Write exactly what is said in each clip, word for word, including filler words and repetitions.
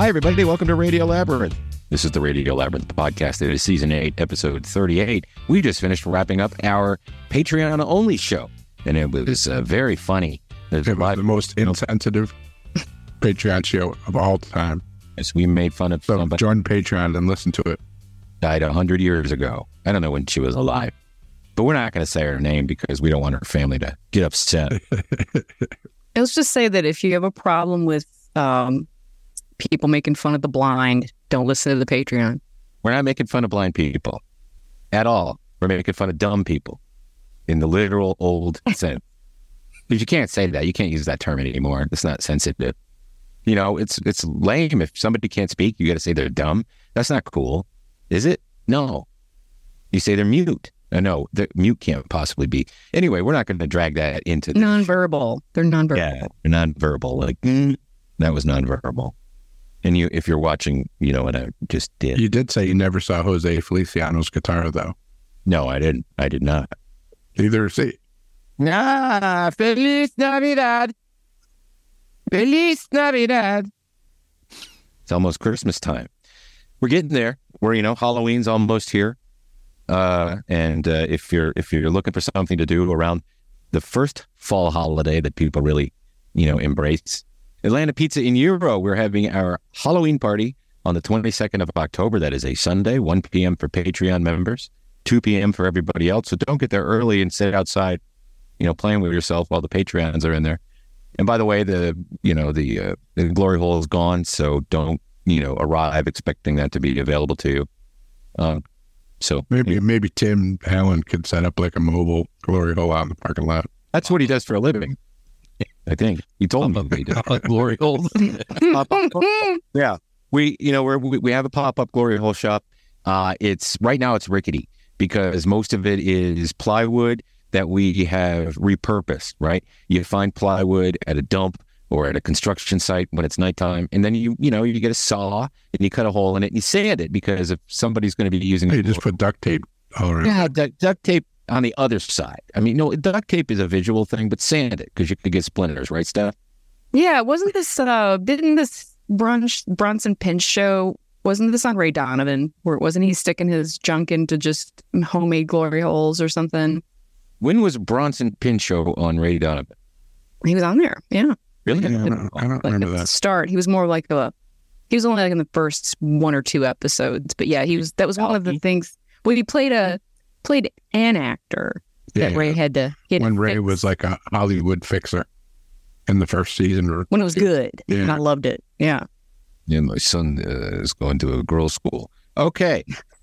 Hi, everybody. Welcome to Radio Labyrinth. This is the Radio Labyrinth podcast. It is season eight, episode thirty-eight. We just finished wrapping up our Patreon-only show, and it was uh, very funny. There's it was the most insensitive Patreon show of all time. Yes, we made fun of so somebody. Join Patreon and listen to it. Died one hundred years ago. I don't know when she was alive. But we're not going to say her name because we don't want her family to get upset. Let's just say that if you have a problem with um, people making fun of the blind, don't listen to the Patreon. We're not making fun of blind people at all. We're making fun of dumb people in the literal old sense. Because you can't say that. You can't use that term anymore. It's not sensitive. You know, it's it's lame. If somebody can't speak, you got to say they're dumb. That's not cool. Is it? No. You say they're mute. Uh, no, the mute can't possibly be. Anyway, we're not going to drag that into the nonverbal. They're nonverbal. Yeah, they're nonverbal. Like mm, that was nonverbal. And you, if you're watching, you know what I just did. You did say you never saw Jose Feliciano's guitar, though. No, I didn't. I did not. Neither see. Ah, Feliz Navidad. Feliz Navidad. It's almost Christmas time. We're getting there. We're, you know, Halloween's almost here. Uh, and uh, if you're if you're looking for something to do around the first fall holiday that people really, you know, embrace, Atlanta Pizza in Euro, we're having our Halloween party on the twenty-second of October. That is a Sunday, one p.m. for Patreon members, two p.m. for everybody else. So don't get there early and sit outside, you know, playing with yourself while the Patreons are in there. And by the way, the, you know, the, uh, the glory hole is gone. So don't, you know, arrive expecting that to be available to you. Um, So maybe yeah. maybe Tim Allen could set up like a mobile glory hole out in the parking lot. That's what he does for a living. I think he told me he did. Glory hole. Yeah, we you know we're, we we have a pop up glory hole shop. Uh, it's right now it's rickety because most of it is plywood that we have repurposed. Right, you find plywood at a dump or at a construction site when it's nighttime, and then you you know you get a saw and you cut a hole in it and you sand it because if somebody's going to be using You it, just put duct tape all around. yeah, duct, duct tape on the other side. I mean, no, duct tape is a visual thing, but sand it because you could get splinters, right, Steph? Yeah, wasn't this, uh, didn't this brunch, Bronson Pinch show, wasn't this on Ray Donovan, where wasn't he sticking his junk into just homemade glory holes or something? When was Bronson Pinchot on Ray Donovan? He was on there, yeah. Really? Yeah, I don't, I don't Like remember at the that. start, he was more like a, he was only like in the first one or two episodes, but yeah, he was, that was one of the things, well, he played a, played an actor that Yeah. Ray had to get When Ray fixed was like a Hollywood fixer in the first season. Or, when it was good, Yeah. and I loved it, yeah. Yeah, my son uh, is going to a girls' school. Okay.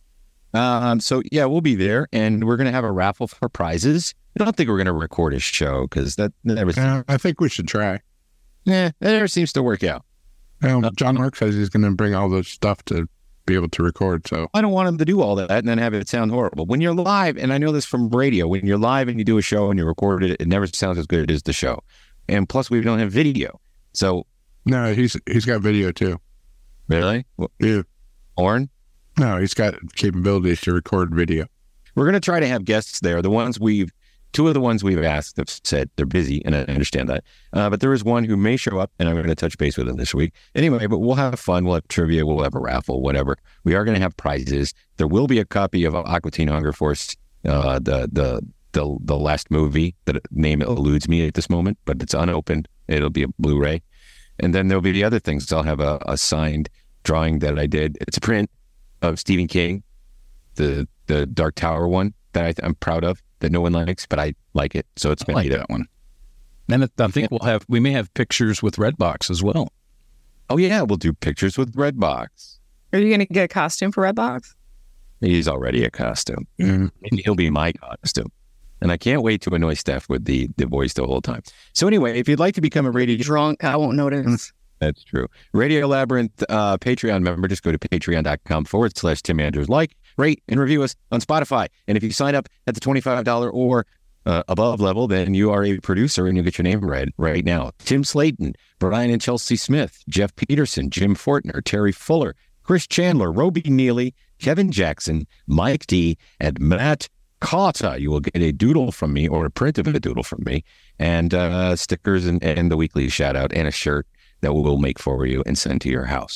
Um. So, yeah, we'll be there, and we're going to have a raffle for prizes. I don't think we're going to record a show because that never, yeah, I think we should try. yeah, that never seems to work out. Um, John Mark says he's going to bring all the stuff to be able to record. So I don't want him to do all that and then have it sound horrible. When you're live, and I know this from radio, when you're live and you do a show and you record it, it never sounds as good as the show. And plus, we don't have video. So, no, he's he's got video too. really? Well, Yeah. Orrin? No, he's got capabilities to record video. We're going to try to have guests there. The ones we've, two of the ones we've asked have said they're busy, and I understand that. Uh, but there is one who may show up, and I'm going to touch base with him this week. Anyway, but we'll have fun. We'll have trivia. We'll have a raffle, whatever. We are going to have prizes. There will be a copy of Aqua Teen Hunger Force, uh, the the the the last movie. That name eludes me at this moment, but it's unopened. It'll be a Blu-ray, and then there'll be the other things. I'll have a, a signed drawing that I did. It's a print of Stephen King, the the Dark Tower one that I, I'm proud of. That no one likes, but I like it, so it's I been like made that one. And I think we'll have, we may have pictures with Redbox as well. Oh yeah, we'll do pictures with Redbox. Are you going to get a costume for Redbox? He's already a costume. Mm. And he'll be my costume. And I can't wait to annoy Steph with the, the voice the whole time. So anyway, if you'd like to become a radio... Drunk, I won't notice. That's true. Radio Labyrinth uh, Patreon member, just go to patreon.com forward slash Tim Andrews. Like, rate, and review us on Spotify. And if you sign up at the twenty-five dollars or uh, above level, then you are a producer and you'll get your name read right now. Tim Slayton, Brian and Chelsea Smith, Jeff Peterson, Jim Fortner, Terry Fuller, Chris Chandler, Roby Neely, Kevin Jackson, Mike D, and Matt Cotta. You will get a doodle from me or a print of a doodle from me and uh, stickers and, and the weekly shout out and a shirt that we'll make for you and send to your house.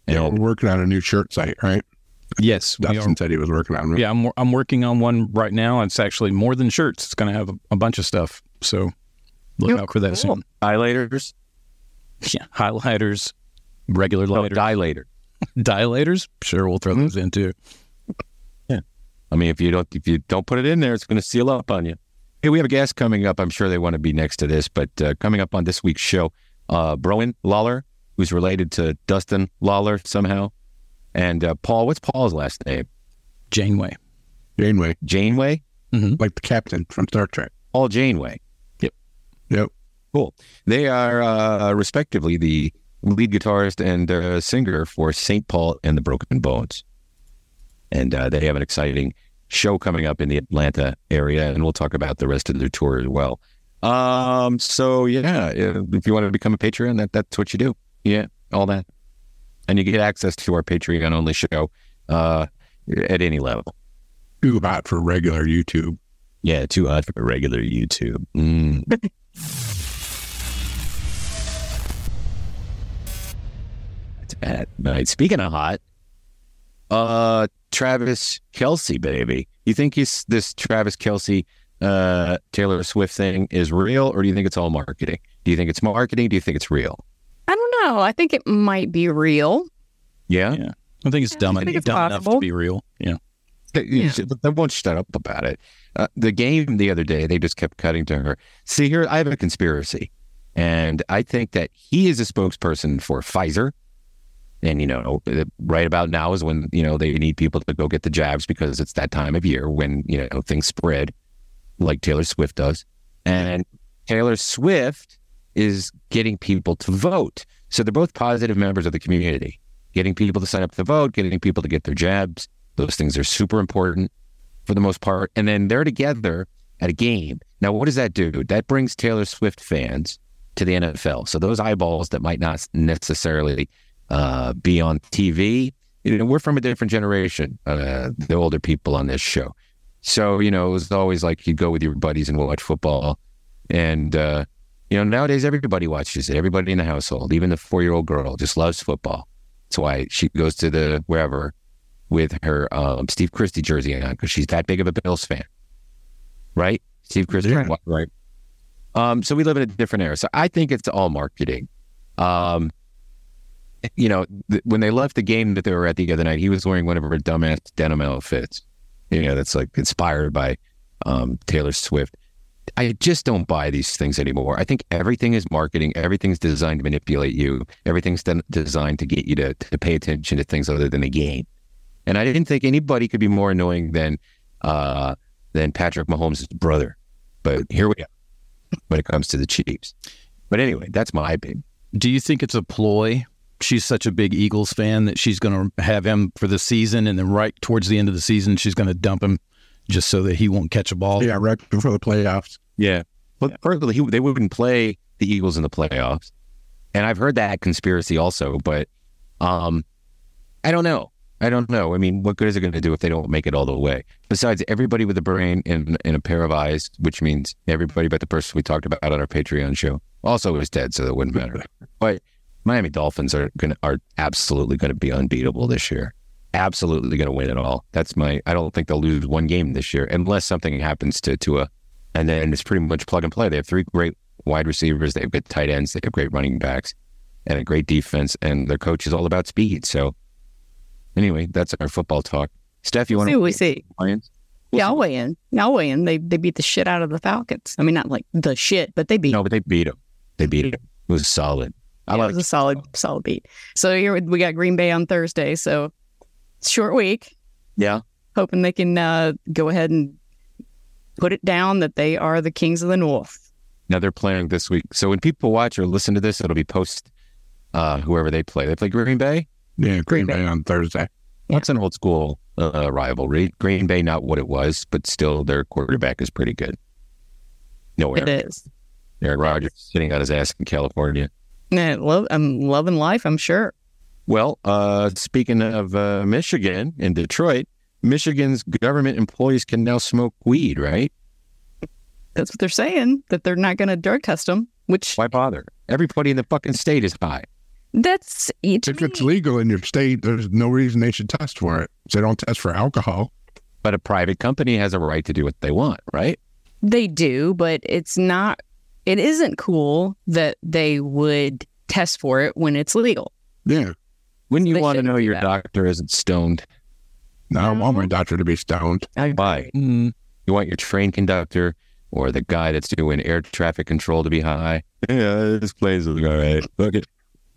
Yeah, And we're working on a new shirt site, right? Yes, we are. Dustin said he was working on it. Yeah, I'm I'm working on one right now. It's actually more than shirts. It's going to have a, a bunch of stuff. So look Oh, out for that cool. soon. highlighters, Yeah, highlighters, regular no, lighters, dilator. dilators. Sure, we'll throw those in too. I mean, if you don't if you don't put it in there, it's going to seal up on you. Hey, we have a guest coming up. I'm sure they want to be next to this, but uh, coming up on this week's show, uh, Broen Lawler, who's related to Dustin Lawler somehow, and uh, Paul. What's Paul's last name? Janeway. Janeway, Janeway. like the captain from Star Trek. Paul Janeway. Yep. Cool. They are uh, respectively the lead guitarist and uh, singer for Saint Paul and the Broken Bones. And uh, they have an exciting show coming up in the Atlanta area, and we'll talk about the rest of their tour as well. Um, so, yeah, if you want to become a Patreon, that that's what you do. Yeah, all that. And you get access to our Patreon-only show uh, at any level. Too hot for regular YouTube. Yeah, too hot for regular YouTube. Mm. That's bad. Right. Speaking of hot, uh, Travis Kelce, baby. You think he's this Travis Kelce, uh, Taylor Swift thing is real, or do you think it's all marketing? Do you think it's marketing? Do you think it's real? I don't know. I think it might be real. Yeah. Yeah, I think it's Yeah, dumb, I think it's dumb enough possible. to be real. Yeah. They, Yeah. they won't shut up about it. Uh, the game the other day, they just kept cutting to her. See, here, I have a conspiracy. And I think that he is a spokesperson for Pfizer. And, you know, right about now is when, you know, they need people to go get the jabs because it's that time of year when, you know, things spread like Taylor Swift does. And Taylor Swift is getting people to vote. So they're both positive members of the community, getting people to sign up to vote, getting people to get their jabs. Those things are super important for the most part. And then they're together at a game. Now, what does that do? That brings Taylor Swift fans to the N F L. So those eyeballs that might not necessarily uh, be on T V, you know, we're from a different generation, uh, the older people on this show. So, you know, it was always like you'd go with your buddies and watch football. And, uh, you know, nowadays everybody watches it. Everybody in the household, even the four-year-old girl just loves football. That's why she goes to the wherever with her um, Steve Christie jersey on, because she's that big of a Bills fan. Right? Steve Christie? Yeah. Right. Um, so we live in a different era. So I think it's all marketing. Um, you know, th- when they left the game that they were at the other night, he was wearing one of her dumbass denim outfits. You know, that's like inspired by um, Taylor Swift. I just don't buy these things anymore. I think everything is marketing. Everything's designed to manipulate you. Everything's done, designed to get you to, to pay attention to things other than the game. And I didn't think anybody could be more annoying than uh, than Patrick Mahomes' brother. But here we are when it comes to the Chiefs. But anyway, that's my opinion. Do you think it's a ploy? She's such a big Eagles fan that she's going to have him for the season, and then right towards the end of the season, she's going to dump him just so that he won't catch a ball. Yeah, right before the playoffs. Yeah. Well, firstly, he, they wouldn't play the Eagles in the playoffs. And I've heard that conspiracy also, but um, I don't know. I don't know. I mean, what good is it going to do if they don't make it all the way? Besides, everybody with a brain and, and a pair of eyes, which means everybody but the person we talked about on our Patreon show, also is dead, so it wouldn't matter. But Miami Dolphins are going are absolutely going to be unbeatable this year. Absolutely going to win it all. That's my. I don't think they'll lose one game this year unless something happens to Tua, and then it's pretty much plug and play. They have three great wide receivers. They have good tight ends. They have great running backs, and a great defense. And their coach is all about speed. So. Anyway, that's our football talk. Steph, you want See to what we see. Lions? Yeah, I'll weigh in. I'll weigh in. They they beat the shit out of the Falcons. I mean, not like the shit, but they beat. No, but they beat them. They beat them. It was solid. I Yeah, like it was a solid, solid beat. So here we got Green Bay on Thursday. So short week. Yeah. Hoping they can uh, go ahead and put it down that they are the Kings of the North. Now they're playing this week. So when people watch or listen to this, it'll be post uh, whoever they play. They play Green Bay. Yeah, Green Green Bay on Thursday. That's an old school uh, rivalry. Green Bay, not what it was, but still their quarterback is pretty good. No, It Aaron, is. Aaron Rodgers sitting on his ass in California. Yeah, love, I'm loving life, I'm sure. Well, uh, speaking of uh, Michigan and Detroit, Michigan's government employees can now smoke weed, right? That's what they're saying, that they're not going to drug test them, which Why bother? Everybody in the fucking state is high. That's it. If it's legal in your state, there's no reason they should test for it. They don't test for alcohol. But a private company has a right to do what they want, right? They do, but it's not, it isn't cool that they would test for it when it's legal. Yeah. Wouldn't you They want to shouldn't know do your that. doctor isn't stoned? No, I don't want my doctor to be stoned. Why? Mm, You want your train conductor or the guy that's doing air traffic control to be high? Yeah, this plane's all right. Look it.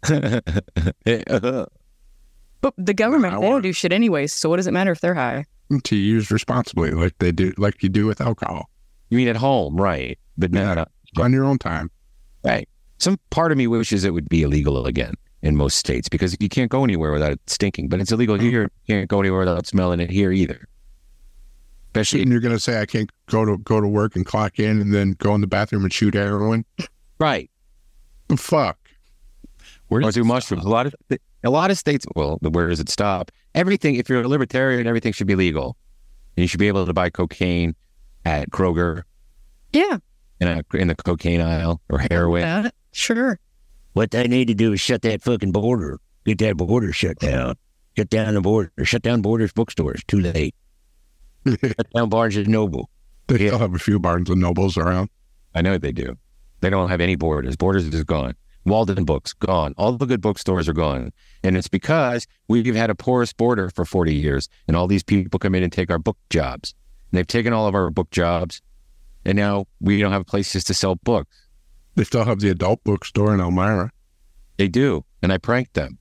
But the government, I they don't want- do shit anyways, so what does it matter if they're high? To use responsibly, like they do, like you do with alcohol, You mean at home, right? But not uh, on your own time. right. Some part of me wishes it would be illegal again in most states because you can't go anywhere without it stinking. But it's illegal here. You can't go anywhere without smelling it here either. Especially And you're going to say I can't go to go to work and clock in and then go in the bathroom and shoot heroin? right. The fuck. where Or does do it mushrooms. A stop? lot of a lot of states. Well, where does it stop? Everything. If you're a libertarian, everything should be legal. And you should be able to buy cocaine at Kroger Yeah. in a in the cocaine aisle or heroin. Yeah, sure. What they need to do is shut that fucking border. Get that border shut down. Shut down the border. Shut down Borders bookstores. Too late. Shut down Barnes and Noble. They Yeah. still have a few Barnes and Nobles around. I know they do. They don't have any Borders. Borders is gone. Walden Books gone. All the good bookstores are gone, and it's because we've had a porous border for forty years, and all these people come in and take our book jobs. And they've taken all of our book jobs, and now we don't have places to sell books. They still have the adult bookstore in Elmira. They do, and I pranked them.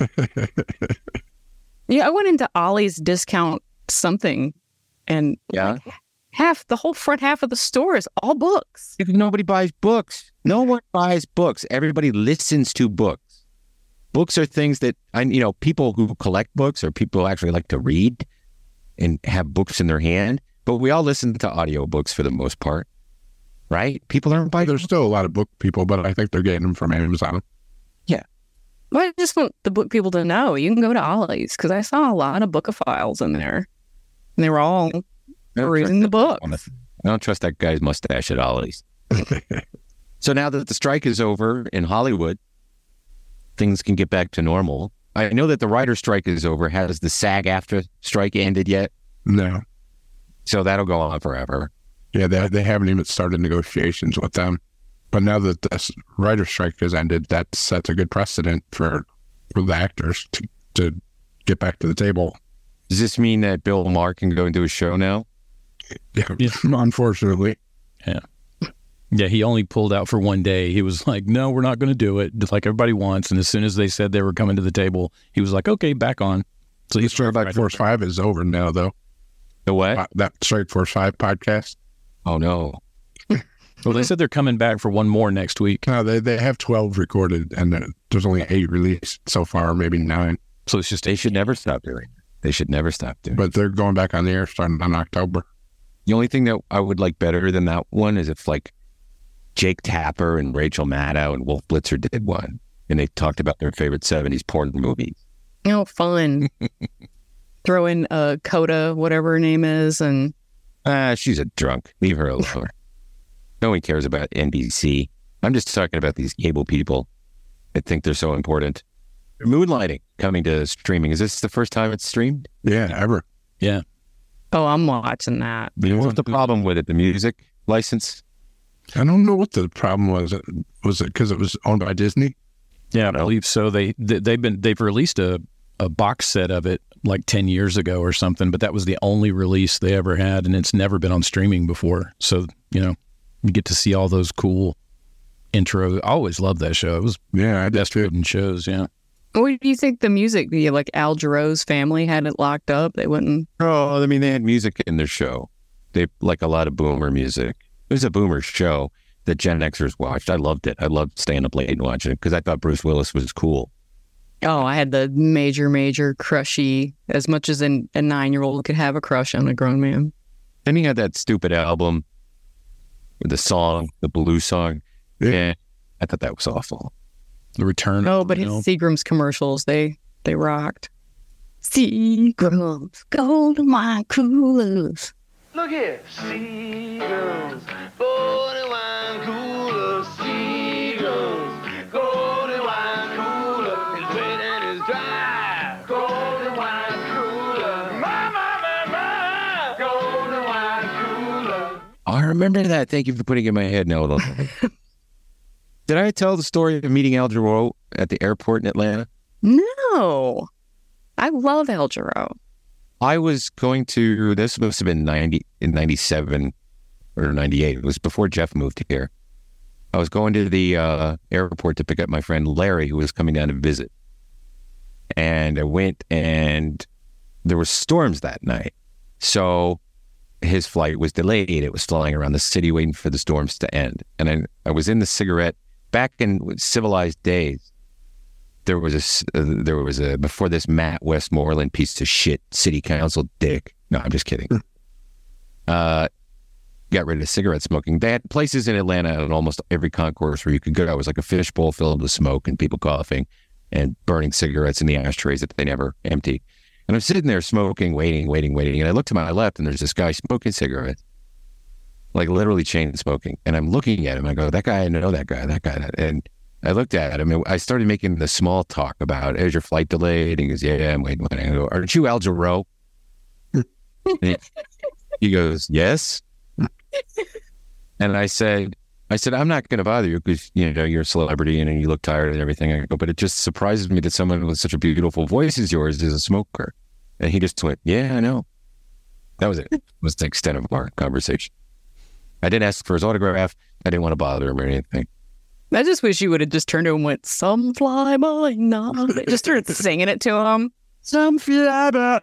Yeah, I went into Ollie's discount something and Yeah. like, half, the whole front half of the store is all books. Because nobody buys books. No one buys books. Everybody listens to books. Books are things that I, you know, people who collect books or people who actually like to read and have books in their hand. But we all listen to audiobooks for the most part, right? People aren't buying. There's still a lot of book people, but I think they're getting them from Amazon. But I just want the book people to know you can go to Ollie's because I saw a lot of bookophiles in there. And they were all I don't reading the book. trust- I don't trust that guy's mustache at Ollie's. So now that the strike is over in Hollywood, things can get back to normal. I know that the writer's strike is over. Has the SAG-AFTRA strike ended yet? No. So that'll go on forever. Yeah, they, they haven't even started negotiations with them. But now that this writer's strike has ended, that sets a good precedent for for the actors to, to get back to the table. Does this mean that Bill Maher can go and do a show now? Yeah, Yeah. unfortunately. Yeah, he only pulled out for one day. He was like, no, we're not going to do it, just like everybody wants. And as soon as they said they were coming to the table, he was like, okay, back on. So The he's Strike right Force five is over now, though. The what? Uh, That Strike Force five podcast. Oh, no. Well, they said they're coming back for one more next week. No, they, they have twelve recorded, and uh, there's only eight released so far, maybe nine. So it's just They should never stop doing it. They should never stop doing it. But they're going back on the air starting in October. The only thing that I would like better than that one is if like Jake Tapper and Rachel Maddow and Wolf Blitzer did one and they talked about their favorite seventies porn movies. Oh, fun. Throw in uh, Coda, whatever her name is, and Ah, she's a drunk. Leave her alone. No one cares about N B C. I'm just talking about these cable people that think they're so important. Moonlighting coming to streaming. Is this the first time it's streamed? Yeah, ever. yeah. oh, I'm watching that. What's the problem with it? The music license? I don't know what the problem was. Was it because it was owned by Disney? Yeah, I believe so. They, they they've been they've released a, a box set of it like ten years ago or something, but that was the only release they ever had, and it's never been on streaming before. So you know, you get to see all those cool intro. I always loved that show. It was Yeah, I did best too. written shows. Yeah, What do you think the music, the, like Al Jarreau's family had it locked up? They wouldn't. Oh, I mean, they had music in their show. They like a lot of boomer music. It was a boomer show that Gen Xers watched. I loved it. I loved staying up late and watching it because I thought Bruce Willis was cool. Oh, I had the major, major crushy, as much as an, a nine year old could have a crush on a grown man. Then he had that stupid album with the song, the blue song. Yeah. Yeah, I thought that was awful. The Return. No, of but the his Mail. Seagram's commercials, they they rocked. Seagram's golden wine coolers. Look here, Seagulls, golden wine cooler, Seagulls, golden wine cooler. remember that. Thank you for putting it in my head now. Did I tell the story of meeting Al Jarreau at the airport in Atlanta? No. I love Al Jarreau. I was going to, this must have been ninety, in ninety-seven or ninety-eight. It was before Jeff moved here. I was going to the uh, airport to pick up my friend Larry, who was coming down to visit. And I went, and there were storms that night. So his flight was delayed. It was flying around the city waiting for the storms to end. And I, I was in the cigarette. Back in civilized days, there was a, uh, there was a, before this Matt Westmoreland piece of shit city council dick. No, I'm just kidding. uh, got rid of cigarette smoking. They had places in Atlanta in almost every concourse where you could go. It was like a fishbowl filled with smoke and people coughing and burning cigarettes in the ashtrays that they never emptied. And I'm sitting there smoking, waiting, waiting, waiting. And I look to my left and there's this guy smoking cigarettes, like literally chain smoking. And I'm looking at him. I go, that guy, I know that guy, that guy. And I looked at him and I started making the small talk about, is your flight delayed? And he goes, yeah, yeah, I'm waiting. I go, aren't you Al Jarreau? he, he goes, yes. And I said, I said, I'm not going to bother you because, you know, you're a celebrity and you look tired and everything. I go, but it just surprises me that someone with such a beautiful voice as yours is a smoker. And he just went, yeah, I know. That was it. That was the extent of our conversation. I didn't ask for his autograph. I didn't want to bother him or anything. I just wish you would have just turned to him and went, some fly by night. Just started singing it to him. Some fly by.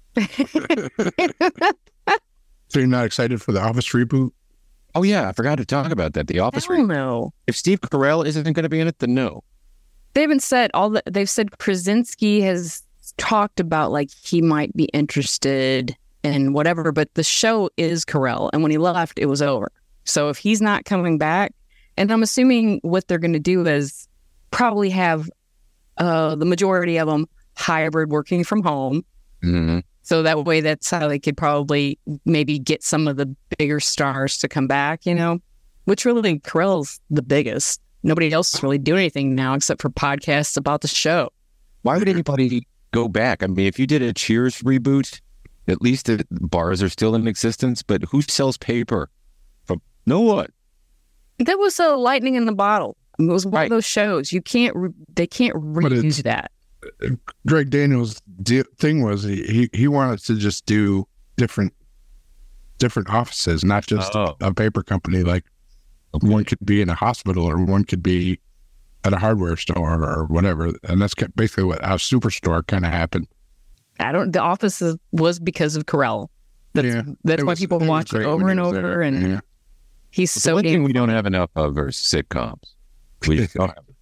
So you're not excited for the Office reboot? Oh, yeah. I forgot to talk about that. The Office I don't reboot. know. If Steve Carell isn't going to be in it, then no. They haven't said all the, they've said Krasinski has talked about like he might be interested in whatever, but the show is Carell. And when he left, it was over. So if he's not coming back, and I'm assuming what they're going to do is probably have uh, the majority of them hybrid working from home. Mm-hmm. So that way, that's how they could probably maybe get some of the bigger stars to come back, you know, which really Carell's the biggest. Nobody else is really doing anything now except for podcasts about the show. Why would anybody go back? I mean, if you did a Cheers reboot, at least the bars are still in existence, but who sells paper? From no one. That was a lightning in the bottle. It was one Right. of those shows. You can't, re- they can't reuse that. Greg Daniels' de- thing was he, he he wanted to just do different different offices, not just Oh. a paper company. Like one could be in a hospital or one could be at a hardware store or whatever. And that's ki- basically what our Superstore kind of happened. I don't, the Office is, was because of Carell. That's, Yeah, that's It why was- people it was watch it great over when and he was over. there. And Yeah. he's The so one thing damn, we don't have enough of are sitcoms. We just don't have.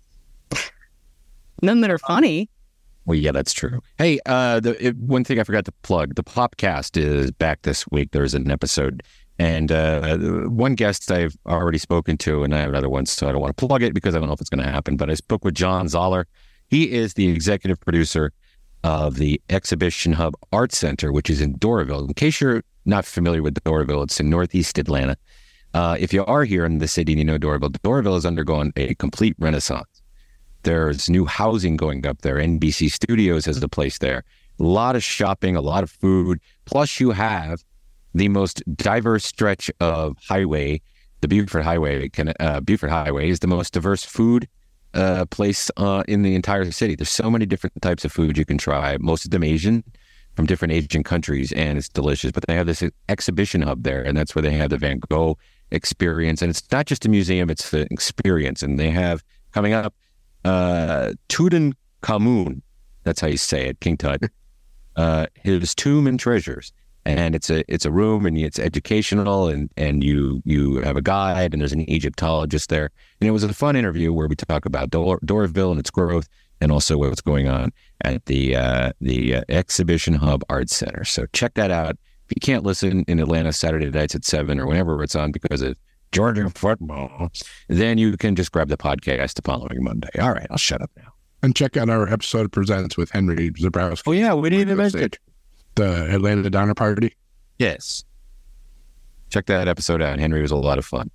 none that are funny. Well, yeah, that's true. Hey, uh, the it, one thing I forgot to plug: the Popcast is back this week. There's an episode, and uh, one guest I've already spoken to, and I have another one, so I don't want to plug it because I don't know if it's going to happen. But I spoke with John Zoller. He is the executive producer of the Exhibition Hub Art Center, which is in Doraville. In case you're not familiar with Doraville, it's in Northeast Atlanta. Uh, if you are here in the city and you know Doraville, Doraville has undergone a complete renaissance. There's new housing going up there. N B C Studios has a place there. A lot of shopping, a lot of food. Plus, you have the most diverse stretch of highway. The Buford Highway, can, uh, Buford Highway is the most diverse food uh, place uh, in the entire city. There's so many different types of food you can try. Most of them Asian, from different Asian countries, and it's delicious. But they have this exhibition hub there, and that's where they have the Van Gogh experience. And it's not just a museum; it's an experience. And they have coming up. Uh, Tutankhamun, that's how you say it, King Tut, uh, his tomb and treasures, and it's a it's a room, and it's educational, and and you you have a guide, and there's an Egyptologist there, and it was a fun interview where we talk about Dor- Doraville and its growth, and also what's going on at the uh, the uh, Exhibition Hub Art Center. So check that out. If you can't listen in Atlanta Saturday nights at seven or whenever it's on because of Georgia football, then you can just grab the podcast the following Monday. All right, I'll shut up now. And check out our episode presents with Henry Zebrowski. Oh, yeah, we didn't even mention it. The Atlanta Donner Party. Yes. Check that episode out. Henry was a lot of fun.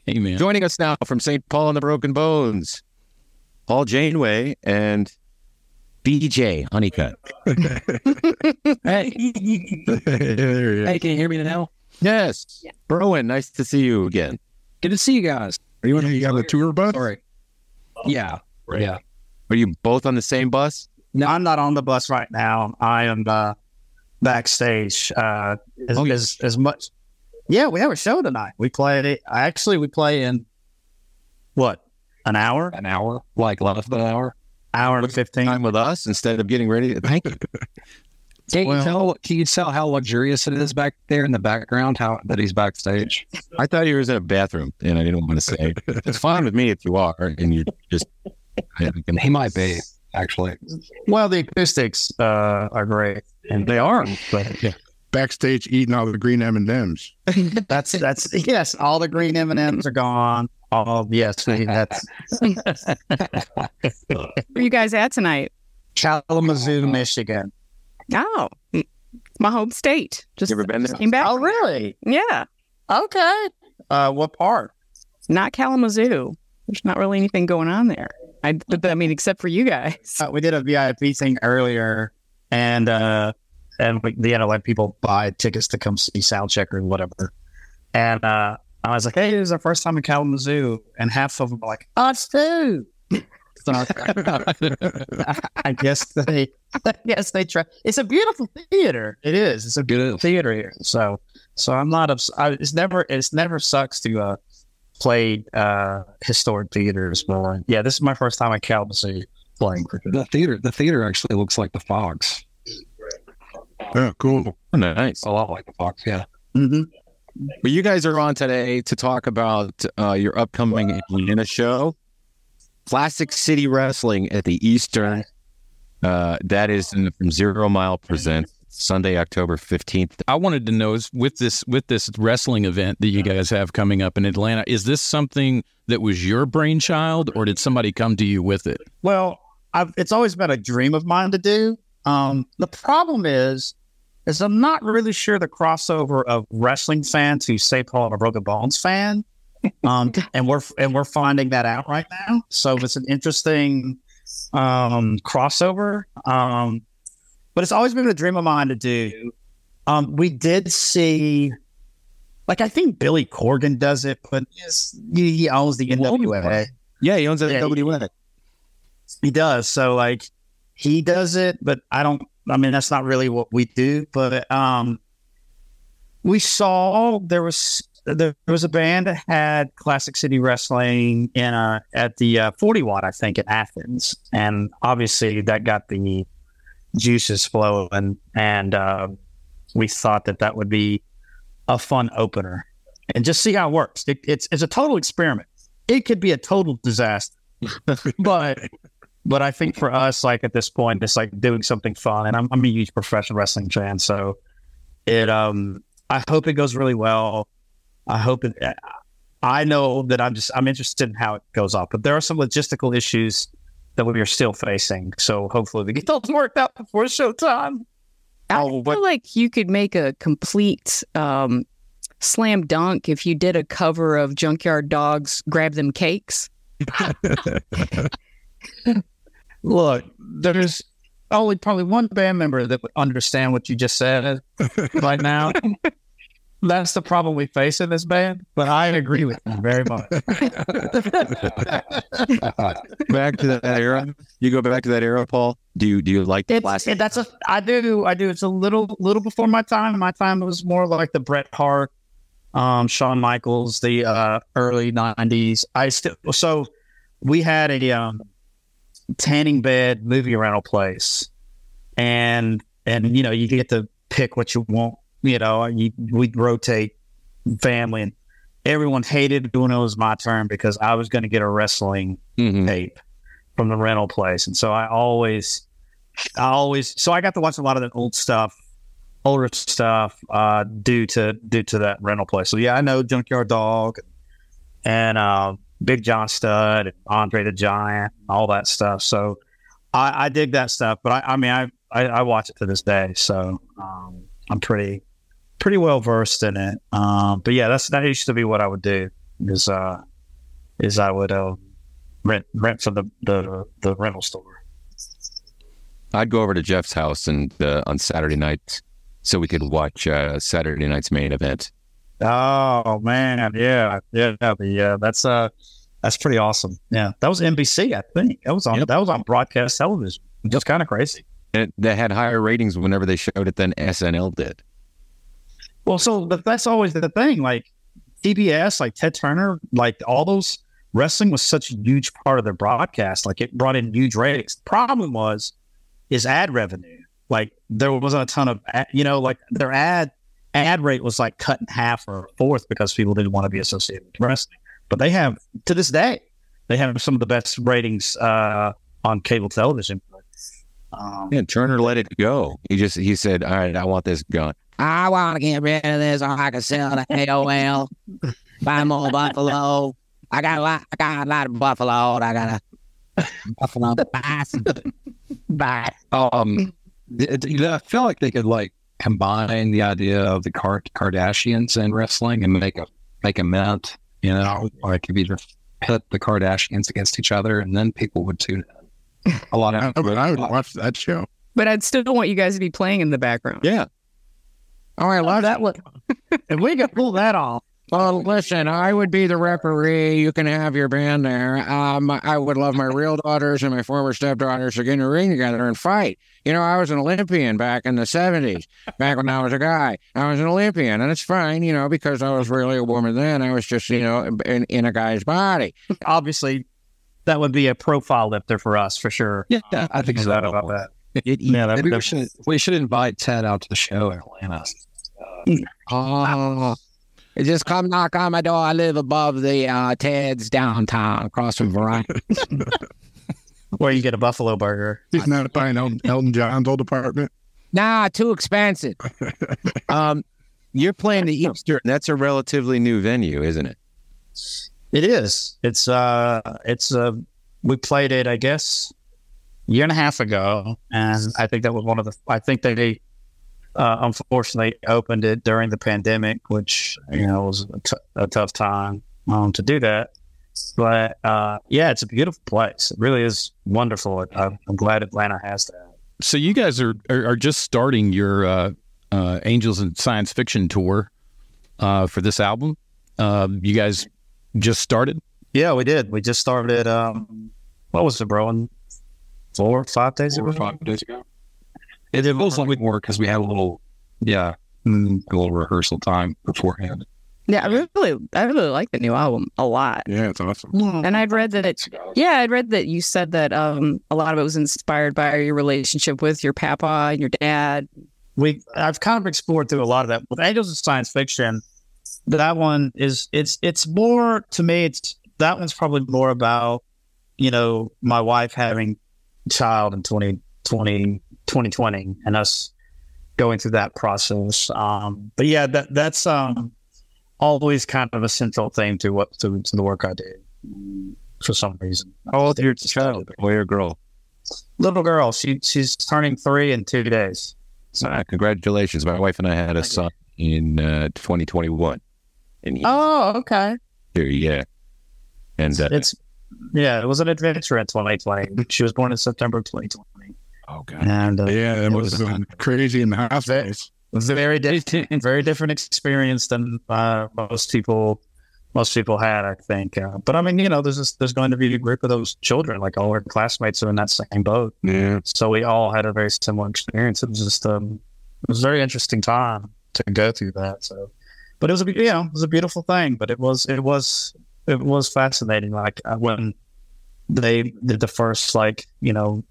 Hey, man. Joining us now from Saint Paul and the Broken Bones, Paul Janeway and B J Honeycutt. Hey, There he is. hey, can you hear me now? yes, Yeah. Berwin. Nice to see you again. Good to see you guys. Are you, you got a tour bus? Sorry. Yeah. Yeah. Are you both on the same bus? No, I'm not on the bus right now. I am uh, backstage. Uh, as, Oh, as as much. Yeah, we have a show tonight. We play. Actually, we play in what an hour, An hour, like less than an hour. hour and fifteen. Time with us instead of getting ready. Thank you. Can Well- you tell? Can you tell how luxurious it is back there in the background? How that he's backstage? I thought he was in a bathroom, and I didn't want to say. It's fine with me if you are, and you just. I can, He might be actually. Well, the acoustics uh, are great, and they are. But yeah, Backstage eating all the green M and M's. that's that's yes. All the green M and M's are gone. All yes, that's Where you guys at tonight? Kalamazoo, Michigan. Oh, mm, my home state. Just You ever been there? Came back. Oh, really? Yeah, Okay. Uh, what part? not Kalamazoo. There's not really anything going on there. I, but I mean, except for you guys. Uh, we did a V I P thing earlier, and uh, and we, you know, let people buy tickets to come see Soundcheck or whatever. And uh, I was like, "Hey, this is our first time in Kalamazoo," and half of them were like, "Us too." So I guess they, I guess they try. It's a beautiful theater. It is. It's a beautiful theater here. So, so I'm not. Ups- I, it's never. It's never sucks to uh, play uh, historic theaters. But yeah, this is my first time at Kalamazoo playing for The theater. The theater actually looks like the Fox. Yeah, cool. Oh, nice. A lot like the Fox. Yeah. Mm-hmm. But you guys are on today to talk about uh, your upcoming Atlanta show, Classic City Wrestling at the Eastern. Uh, that is in, from Zero Mile Presents Sunday, October fifteenth. I wanted to know is with this with this wrestling event that you guys have coming up in Atlanta, is this something that was your brainchild, or did somebody come to you with it? Well, I've, it's always been a dream of mine to do. Um, the problem is, is I'm not really sure the crossover of wrestling fan to Saint Paul and the Broken Bones fan, um, and we're and we're finding that out right now. So it's an interesting um, crossover. Um, but it's always been a dream of mine to do. Um, we did see, like, I think Billy Corgan does it, but yes, he, he owns the N W A. Yeah, he owns a Yeah, W W E. He does. So like he does it, but I don't, I mean, that's not really what we do, but, um, we saw there was, there was a band that had Classic City Wrestling in a, at the uh, forty watt, I think, in Athens. And obviously that got the juices flowing. And, uh, we thought that that would be a fun opener and just see how it works. It, it's, it's a total experiment. It could be a total disaster, but But I think for us, like at this point, it's like doing something fun. And I'm, I'm a huge professional wrestling fan, so it. Um, I hope it goes really well. I hope it. I know that I'm just I'm interested in how it goes off, but there are some logistical issues that we are still facing. So hopefully we get those worked out before showtime. I Oh, feel what- like you could make a complete um, slam dunk if you did a cover of Junkyard Dog's "Grab Them Cakes." Look, there's only probably one band member that would understand what you just said right now. That's the problem we face in this band, but I agree with you very much. Back to that era. You go back to that era, Paul. Do you do you like the It's, classic? it, that's a I do I do. It's a little little before my time. My time was more like the Bret Hart, um, Shawn Michaels, the uh, early nineties. I still so we had a um, tanning bed movie rental place, and and you know you get to pick what you want. You know, you, we'd rotate family, and everyone hated it when it was my turn because I was going to get a wrestling Mhm. tape from the rental place, and so I always, I always, so I got to watch a lot of that old stuff, older stuff, uh, due to due to that rental place. So yeah, I know Junkyard Dog, and uh, Big John Studd, and Andre the Giant, and all that stuff. So I, I dig that stuff, but I, I mean, I, I I watch it to this day, so um, I'm pretty pretty well versed in it. Um, but yeah, that's that used to be what I would do. is uh is I would uh, rent rent from the, the the rental store. I'd go over to Jeff's house and uh, on Saturday night so we could watch uh, Saturday night's main event. Oh man, yeah, yeah, yeah. That's uh, that's pretty awesome. Yeah, that was N B C, I think. That was on Yep. that was on broadcast television. Just kind of crazy. And it, they had higher ratings whenever they showed it than S N L did. Well, so but that's always the thing. Like T B S, like Ted Turner, like all those wrestling was such a huge part of their broadcast. Like it brought in huge ratings. The problem was is ad revenue. Like there wasn't a ton of, ad, you know, like their ad ad rate was like cut in half or a fourth because people didn't want to be associated with wrestling. But they have to this day, they have some of the best ratings uh, on cable television. Um, Yeah, Turner let it go. He just he said, "All right, I want this gone." I want to get rid of this, or I can sell the A O L, buy more buffalo. I got a lot. I got a lot of buffalo. I got a buffalo. Buy some. Buy. Um, it, you know, I feel like they could like combine the idea of the Kar- Kardashians and wrestling and make a make a mint. You know, like if you just pit the Kardashians against each other, and then people would tune in. A lot of, but I would watch that show. But I'd still want you guys to be playing in the background. Yeah. Oh, I love That would. if we could pull that off, Well, listen, I would be the referee. You can have your band there. Um, I would love my real daughters and my former stepdaughters to get in the ring together and fight. You know, I was an Olympian back in the seventies, back when I was a guy. I was an Olympian, and it's fine, you know, because I was really a woman then. I was just, you know, in, in a guy's body. obviously, that would be a profile lifter for us for sure. yeah, I think No so. doubt about that. It, Yeah, that, Maybe we that- should we should invite Ted out to the show in Atlanta. Oh, just come knock on my door. I live above the uh, Ted's downtown, across from Verizon. where you get a buffalo burger. He's not buying Elton, Elton John's old apartment. Nah, too expensive. um, you're playing the Eastern. That's a relatively new venue, isn't it? It is. It's uh it's uh we played it, I guess, a year and a half ago, and I think that was one of the I think they uh unfortunately opened it during the pandemic, which you know was a, t- a tough time um to do that. But uh yeah, it's a beautiful place. It really is wonderful. I'm, I'm glad Atlanta has that. So you guys are are, are just starting your uh, uh, Angels and Science Fiction tour uh, for this album. Uh, you guys just started. Yeah, we did. We just started um what was it, bro? In four, five days Four or ago? five days ago. It, it feels like more because we had a little, yeah, Mm. a little rehearsal time beforehand. Yeah, I really, I really like the new album a lot. Yeah, it's awesome. And I'd read that it, yeah, I'd read that you said that um, a lot of it was inspired by your relationship with your papa and your dad. we I've kind of explored through a lot of that with Angels of Science Fiction. That one is it's it's more to me. It's that one's probably more about you know my wife having a child in twenty twenty, twenty twenty and us going through that process. Um, but yeah, that that's um always kind of a central thing to what to, to the work I did mm, for some reason. How old is your child, boy or girl? Little girl, she she's turning three in two days. So Uh, congratulations. My wife and I had a son in uh, twenty twenty-one. And he, Oh, okay. here, yeah. And uh, it's yeah, it was an adventure in twenty twenty. She was born in September of twenty twenty, oh god, and uh, Yeah, it it was um, crazy in the hospitals. it was a very different, very different experience than uh, most people most people had, I think. Uh, but I mean, you know, there's this, there's going to be a group of those children, like all our classmates are in that same boat. Yeah. So we all had a very similar experience. It was just um, it was a very interesting time to go through that. So, but it was a you know it was a beautiful thing. But it was it was it was fascinating. Like uh, when they did the first like you know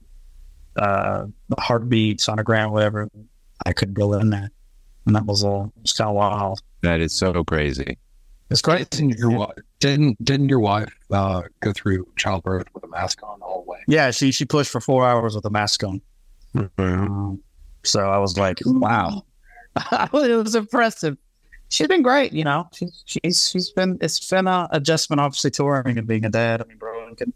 uh, heartbeat sonogram, whatever, I could go in there, and that was all. It was kind of wild. that is so crazy. It's great. Didn't your wife didn't didn't your wife uh, go through childbirth with a mask on the whole way? Yeah, she she pushed for four hours with a mask on. Um, so I was like, wow, it was impressive. She's been great, you know. She's she's she's been it's been a adjustment, obviously, touring and being a dad. I mean, bro, can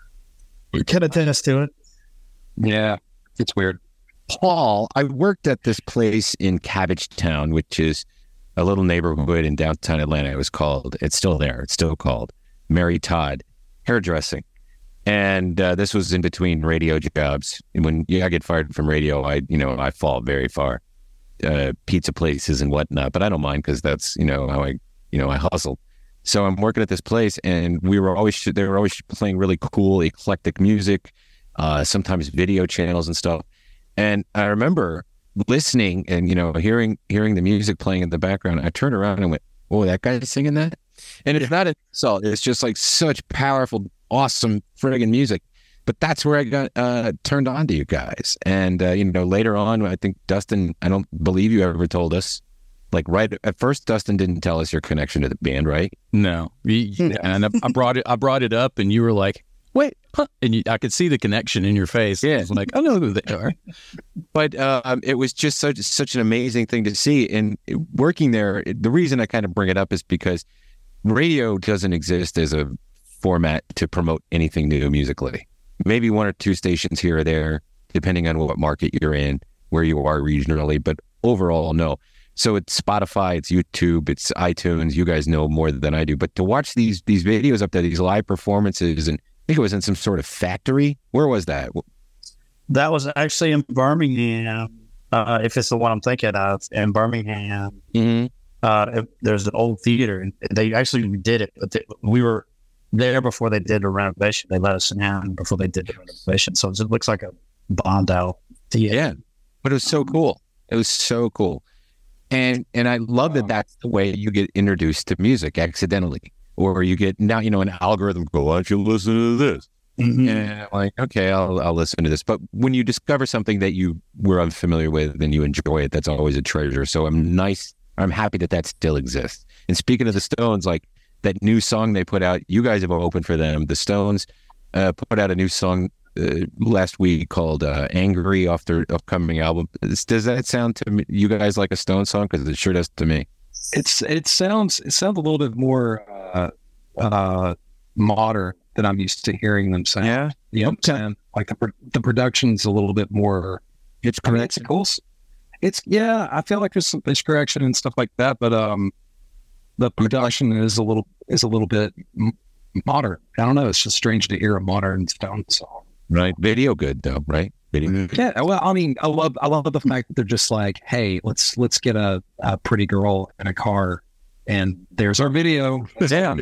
can attest to it. Yeah, it's weird. Paul, I worked at this place in Cabbage Town, which is a little neighborhood in downtown Atlanta. It was called, it's still there, it's still called Mary Todd Hairdressing. And uh, this was in between radio jobs. And when yeah, I get fired from radio, I, you know, I fall very far. Uh, pizza places and whatnot, but I don't mind because that's, you know, how I, you know, I hustle. So I'm working at this place, and we were always, they were always playing really cool, eclectic music, uh, sometimes video channels and stuff. And I remember listening and, you know, hearing, hearing the music playing in the background. I turned around and went, oh, that guy's singing that? And it's not an insult. It's just like such powerful, awesome friggin' music. But that's where I got uh, turned on to you guys. And, uh, you know, later on, I think Dustin, I don't believe you ever told us. Like right at first, Dustin didn't tell us your connection to the band, right? No. And I, I brought it I brought it up, and you were like, wait, huh? And you, I could see the connection in your face. Yeah. I was like, I know who they are. But uh, um, it was just such such an amazing thing to see. And working there, the reason I kind of bring it up is because radio doesn't exist as a format to promote anything new musically. Maybe one or two stations here or there, depending on what market you're in, where you are regionally, but overall, no. So it's Spotify, it's YouTube, it's iTunes. You guys know more than I do. But to watch these these videos up there, these live performances, and I think it was in some sort of factory. Where was that? That was actually in Birmingham, uh, if it's the one I'm thinking of, in Birmingham. Mm-hmm. Uh, it, there's an old theater, and they actually did it, but they, we were there before they did the renovation. They let us in before they did the renovation. So it looks like a bombed out theater. Yeah, but it was so cool. It was so cool. And and I love that that's the way you get introduced to music accidentally. Or you get, now, you know, an algorithm go, why don't you listen to this? Mm-hmm. And I'm like, okay, I'll I'll listen to this. But when you discover something that you were unfamiliar with and you enjoy it, that's always a treasure. So I'm nice. I'm happy that that still exists. And speaking of the Stones, like that new song they put out, you guys have opened for them. The Stones uh, put out a new song uh, last week called uh, Angry off their upcoming album. Does that sound to me, you guys like a Stones song? Because it sure does to me. It's it sounds it sounds a little bit more uh, uh, modern than I'm used to hearing them sound. Yeah, you know what I'm saying? Like the pro- the production's a little bit more. It's I mean, it's cool. It's yeah. I feel like there's some pitch correction and stuff like that, but um, the production is a little is a little bit m- modern. I don't know. It's just strange to hear a modern Stones song. Right, video good though, right? Video. Yeah, well, I mean, I love I love the fact that they're just like, hey, let's let's get a, a pretty girl in a car, and there's our video. Yeah.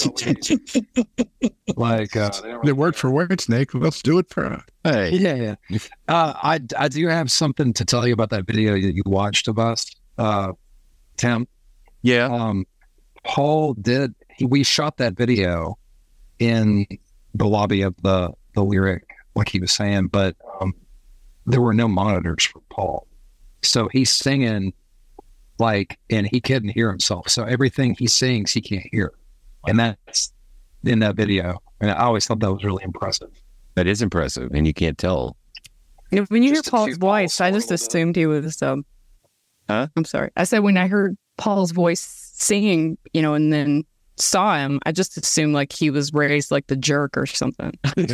Like uh, It worked for Whitesnake. Let's do it for us. Hey, yeah, yeah. Uh, I I do have something to tell you about that video that you watched of us, uh, Tim. yeah. Um, Paul did. He, we shot that video in the lobby of the the Lyric, like he was saying, but um, there were no monitors for Paul, so he's singing like, and he couldn't hear himself. So everything he sings, he can't hear, and that's in that video. And I always thought that was really impressive. That is impressive, and you can't tell. You know, when you Just hear a Paul's few voice, balls I a just little bit. assumed he was. Um, Huh? I'm sorry. I said when I heard Paul's voice singing, you know, and then saw him, I just assumed like he was raised like the jerk or something.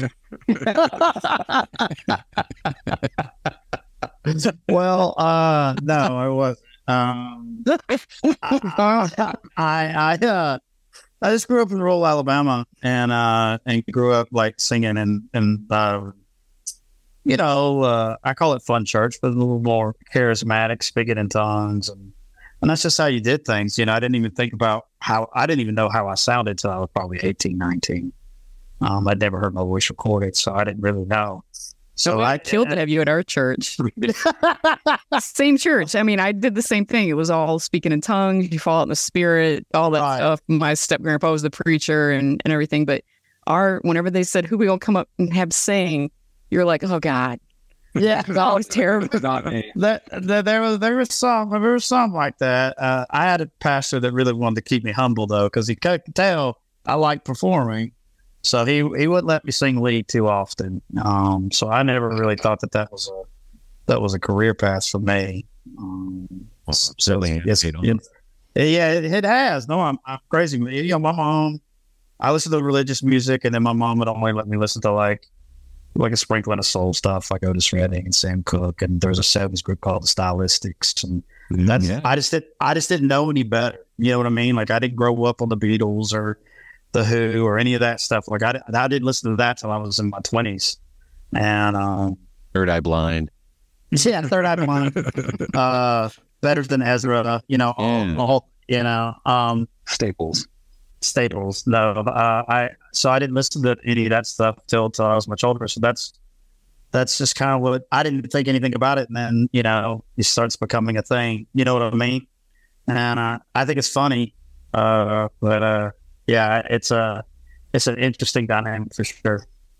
Well, uh, no, I wasn't. Um, I, I, I, uh, I just grew up in rural Alabama, and uh, and grew up like singing and and uh, you know, uh, I call it fun church, but a little more charismatic, speaking in tongues, and and that's just how you did things. You know, I didn't even think about how I didn't even know how I sounded till I was probably eighteen, nineteen. Um, I'd never heard my voice recorded, so I didn't really know. So I killed to have you at our church. Same church. I mean, I did the same thing. It was all speaking in tongues. You fall out in the spirit, all that Right. stuff. My step grandpa was the preacher and, and everything. But our whenever they said who we gonna come up and have sing, you're like, oh God, Yeah, it's always terrible. Not me. That, that there was there was some there was some like that. Uh, I had a pastor that really wanted to keep me humble though, because he could tell I like performing, so he he wouldn't let me sing lead too often. Um, so I never really thought that that was a that was a career path for me. Um, Well, so certainly it's- has paid off. it's- yeah, it, it has. No, I'm I'm crazy. You know, my mom. I listened to religious music, and then my mom would only let me listen to like, like a sprinkling of soul stuff, like Otis Redding and Sam Cooke, and there was a seventies group called the Stylistics, and that's Yeah. I just did I just didn't know any better. You know what I mean? Like I didn't grow up on the Beatles or the Who or any of that stuff. Like I, I didn't listen to that till I was in my twenties, and um, Third Eye Blind. yeah, Third Eye Blind, uh, Better Than Ezra, you know, all, Yeah. all you know, um, Staples. Staples. No, uh, I so I didn't listen to any of that stuff till till I was much older. So that's that's just kind of what I didn't think anything about it, and then you know it starts becoming a thing. You know what I mean? And uh, I think it's funny, uh, but uh, yeah, it's a it's an interesting dynamic for sure.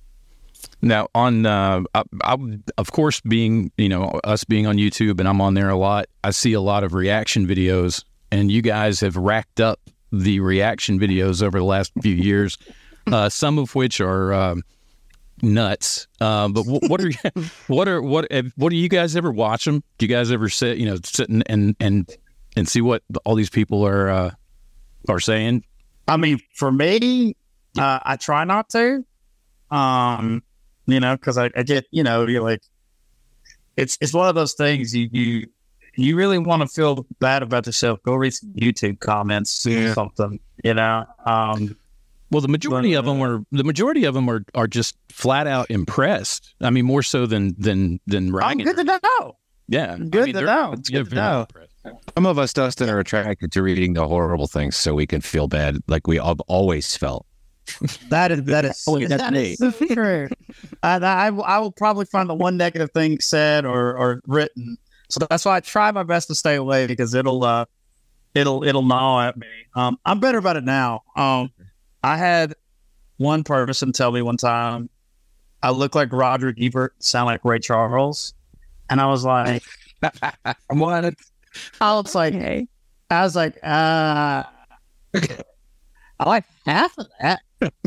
Now, on uh, I, I, of course, being you know us being on YouTube, and I'm on there a lot. I see a lot of reaction videos, and you guys have racked up the reaction videos over the last few years. Uh, some of which are um, nuts. Uh, but w- what are what are what have, what do you guys ever watch them? Do you guys ever sit you know sit and and and, and see what all these people are uh, are saying? I mean, for me, uh, I try not to, um, you know, because I, I get, you know, you're like, it's it's one of those things you you you really want to feel bad about yourself. Go read some YouTube comments or something, you know. Um, Well, the majority But, of them are the majority of them are, are just flat out impressed. I mean, more so than than than I'm ragging. good to know. Yeah, Good I mean, to they're- know. It's they're good to very know. impressed. Some of us, Dustin, are attracted to reading the horrible things so we can feel bad, like we have always felt. That is that is Oh, that's that me. is so true. And I I will probably find the one negative thing said or or written. So that's why I try my best to stay away because it'll uh it'll it'll gnaw at me. Um, I'm better about it now. Um, I had one person tell me one time I look like Roger Ebert, sound like Ray Charles, and I was like, What? I was like, Okay. I was like, uh, I like half of that.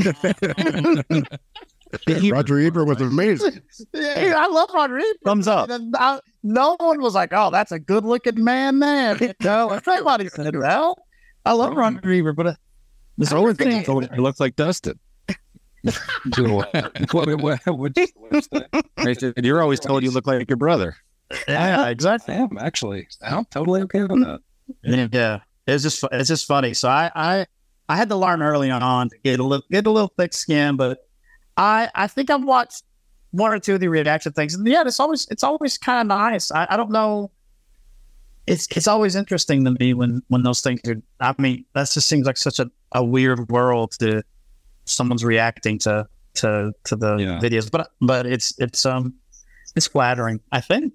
Roger Ebert was amazing. Yeah, I love Roger Ebert. Thumbs up. And I- no one was like, "Oh, that's a good-looking man." Man, no, nobody said that. I love Roger Ebert, but uh, this Rowan other thinks thing, he told him he looks like Dustin. what, what, what, what, He said, You're always told you look like your brother. yeah, exactly. Damn, actually, I'm totally okay with that. Yeah, it's just fu- it's just funny. So I I, I had to learn early on to get a little get a little thick skin, but I I think I've watched one or two of the reaction things, and yeah, it's always it's always kind of nice. I, I don't know. It's it's always interesting to me when when those things are. I mean, that just seems like such a, a weird world to someone's reacting to to to the Yeah. videos, but but it's it's um it's flattering. I think.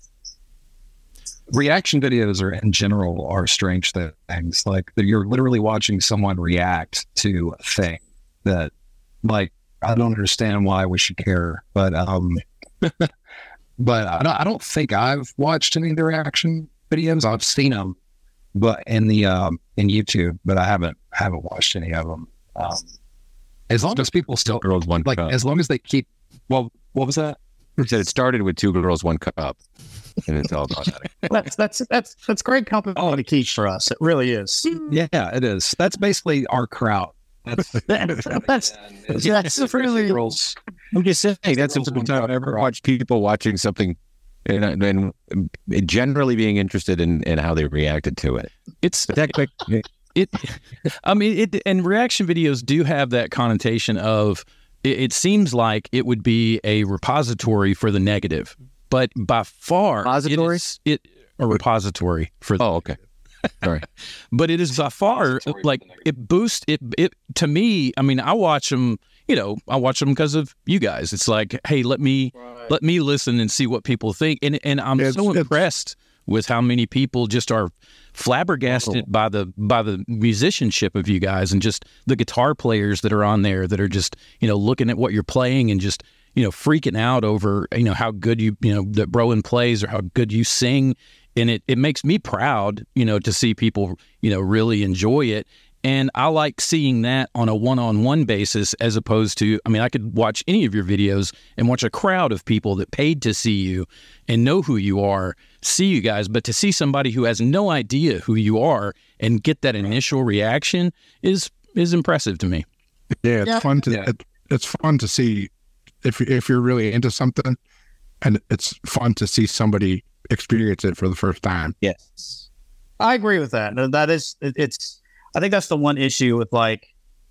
Reaction videos are in general are strange things. Like that you're literally watching someone react to a thing that, like, I don't understand why we should care, but um, but I don't, I don't think I've watched any of the reaction videos. I've seen them, but in the um in YouTube, but I haven't haven't watched any of them. Um, as long as people still Girls, one like, cup. as long as they keep. Well, what was that? He said it started with two girls, one cup, and it's all gone out. That's that's that's that's great company to keep for us. It really is. Yeah, it is. That's basically our crowd. That's That's that's really. girls. I'm just saying that's the Girls, first one time cup, I've ever right. watched people watching something and, and generally being interested in, in how they reacted to it. It's That quick, it. I mean, it and reaction videos do have that connotation of. It, it seems like it would be a repository for the negative, but by far, Repository? it, is, it a repository for. oh, okay. Sorry. But it is by far Repository for like the negative. it boosts it. It to me. I mean, I watch them. You know, I watch them because of you guys. It's like, hey, let me let me listen and see what people think. And and I'm It's- so it's- impressed with how many people just are flabbergasted by the by the musicianship of you guys and just the guitar players that are on there that are just you know looking at what you're playing and just you know freaking out over you know how good you you know that Rowan plays or how good you sing. And it, it makes me proud, you know, to see people, you know, really enjoy it. And I like seeing that on a one-on-one basis as opposed to, I mean, I could watch any of your videos and watch a crowd of people that paid to see you and know who you are, see you guys. But to see somebody who has no idea who you are and get that initial reaction is is impressive to me. Yeah, it's Yeah. fun to Yeah. it, it's fun to see if if you're really into something, and it's fun to see somebody experience it for the first time. Yes, I agree with that. That is, it, it's. I think that's the one issue with like,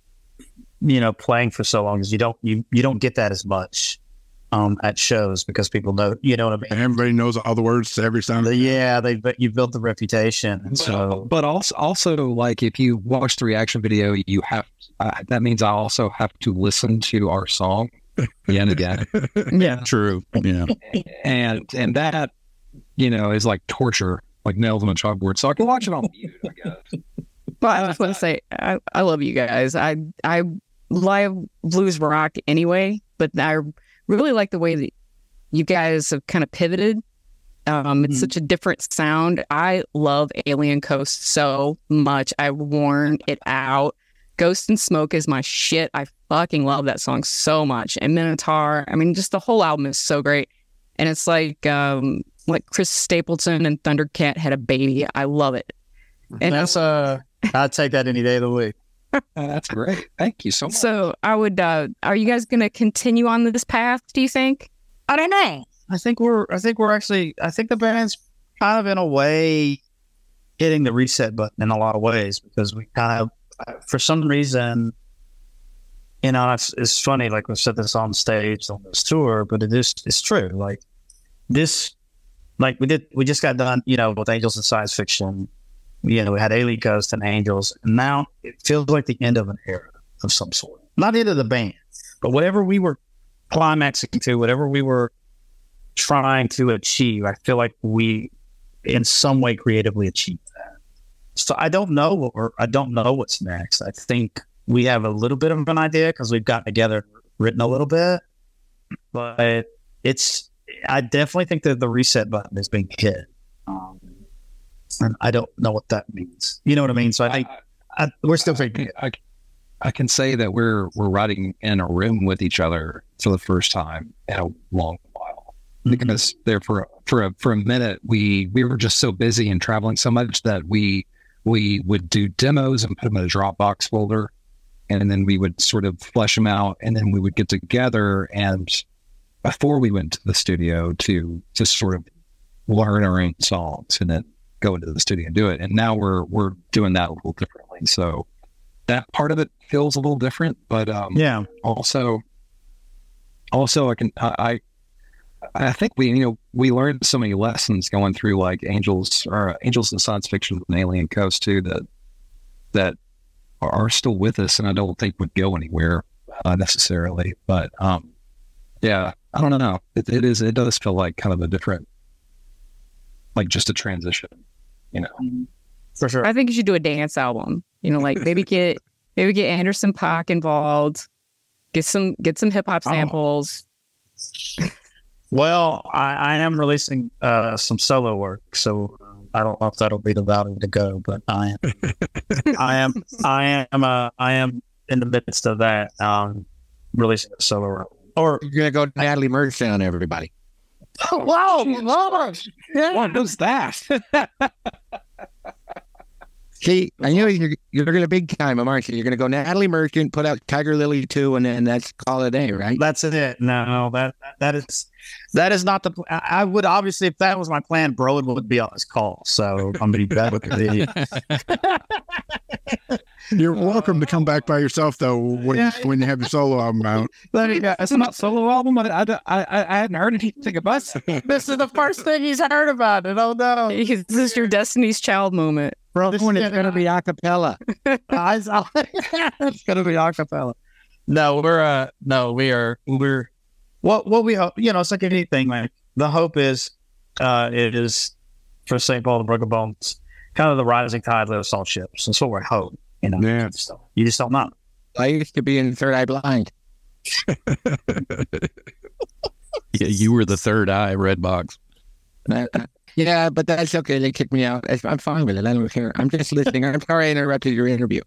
you know, playing for so long is you don't you you don't get that as much um, at shows because people know, you know what I mean. And everybody knows all the words to every song. The, yeah, they but you built the reputation, and so. But also, also like if you watch the reaction video, you have uh, that means I also have to listen to our song again and again. Yeah, True. Yeah. and and that you know is like torture, like nails on a chalkboard. So I can watch it on mute, I guess. But I just want to say, I, I love you guys. I I live blues rock anyway, but I really like the way that you guys have kind of pivoted. Um, it's Mhm. such a different sound. I love Alien Coast so much. I've worn it out. Ghost and Smoke is my shit. I fucking love that song so much. And Minotaur, I mean, just the whole album is so great. And it's like um, like Chris Stapleton and Thundercat had a baby. I love it. And that's uh, I'd take that any day of the week. Uh, that's great. Thank you so much. So I would. Uh, are you guys going to continue on this path? Do you think? I don't know. I think we're. I think we're actually. I think the band's kind of in a way hitting the reset button in a lot of ways because we kind of, uh, for some reason, you know, it's, it's funny. Like we said this on stage on this tour, but it is. It's true. Like this. Like we did. We just got done. You know, with Angels and Science Fiction. You know, we had Alien Coast and Angels, and now it feels like the end of an era of some sort. Not the end of the band, but whatever we were climaxing to, whatever we were trying to achieve, I feel like we, in some way, creatively achieved that. So I don't know what we're, I don't know what's next. I think we have a little bit of an idea because we've gotten together and written a little bit, but it's. I definitely think that the reset button is being hit. Um, And I don't know what that means. You know what I mean? So I think I, we're still figuring it. I, I can say that we're we're writing in a room with each other for the first time in a long while. Because there for for a for a minute we we were just so busy and traveling so much that we we would do demos and put them in a Dropbox folder, and then we would sort of flesh them out, and then we would get together and before we went to the studio to to sort of learn our own songs and then go into the studio and do it. And now we're we're doing that a little differently. So that part of it feels a little different, but um, Yeah. also also I can I I think we you know we learned so many lessons going through like Angels or Angels and Science Fiction and Alien Coast too that that are still with us and I don't think would go anywhere uh, necessarily. But um, yeah, I don't know. It, it is it does feel like kind of a different, like just a transition, you know. For sure. I think you should do a dance album. You know, like maybe get maybe get Anderson .Paak involved. Get some get some hip hop samples. Well, I, I am releasing uh, some solo work, so I don't know if that'll be the value to go, but I am, I am, I am, uh, I am in the midst of that, um, releasing a solo work. Or You're going to go Natalie Merch on everybody. wow, Lord. What was that? See, I know you're, you're going to big time them, aren't you? You're going to go Natalie Merchant, put out Tiger Lily two, and then that's call it a day, right? That's it. No, that that is that is not the. Pl- I I would obviously, if that was my plan, Broad would be on this call. So I'm gonna be back with the. You're welcome to come back by yourself though when, Yeah. when you have your solo album out. It's not solo album. I, I, I, I hadn't heard anything about it. This is the first thing he's heard about it. Oh no, This is your Destiny's Child moment. Bro, This it's is- going to be a cappella. I saw- it's gonna be acapella. No, we're uh, no, we are we're what what we hope. You know, it's like anything. Like the hope is, uh, it is for Saint Paul and Broken Bones, kind of the rising tide lifts all ships. That's what we hope. You know, Yeah. you just don't- you just don't know. I used to be in Third Eye Blind. Yeah, you were the third eye, Red Box. Uh, yeah, but that's okay. They kicked me out. That's- I'm fine with it. I don't care. I'm just listening. I'm sorry I interrupted your interview.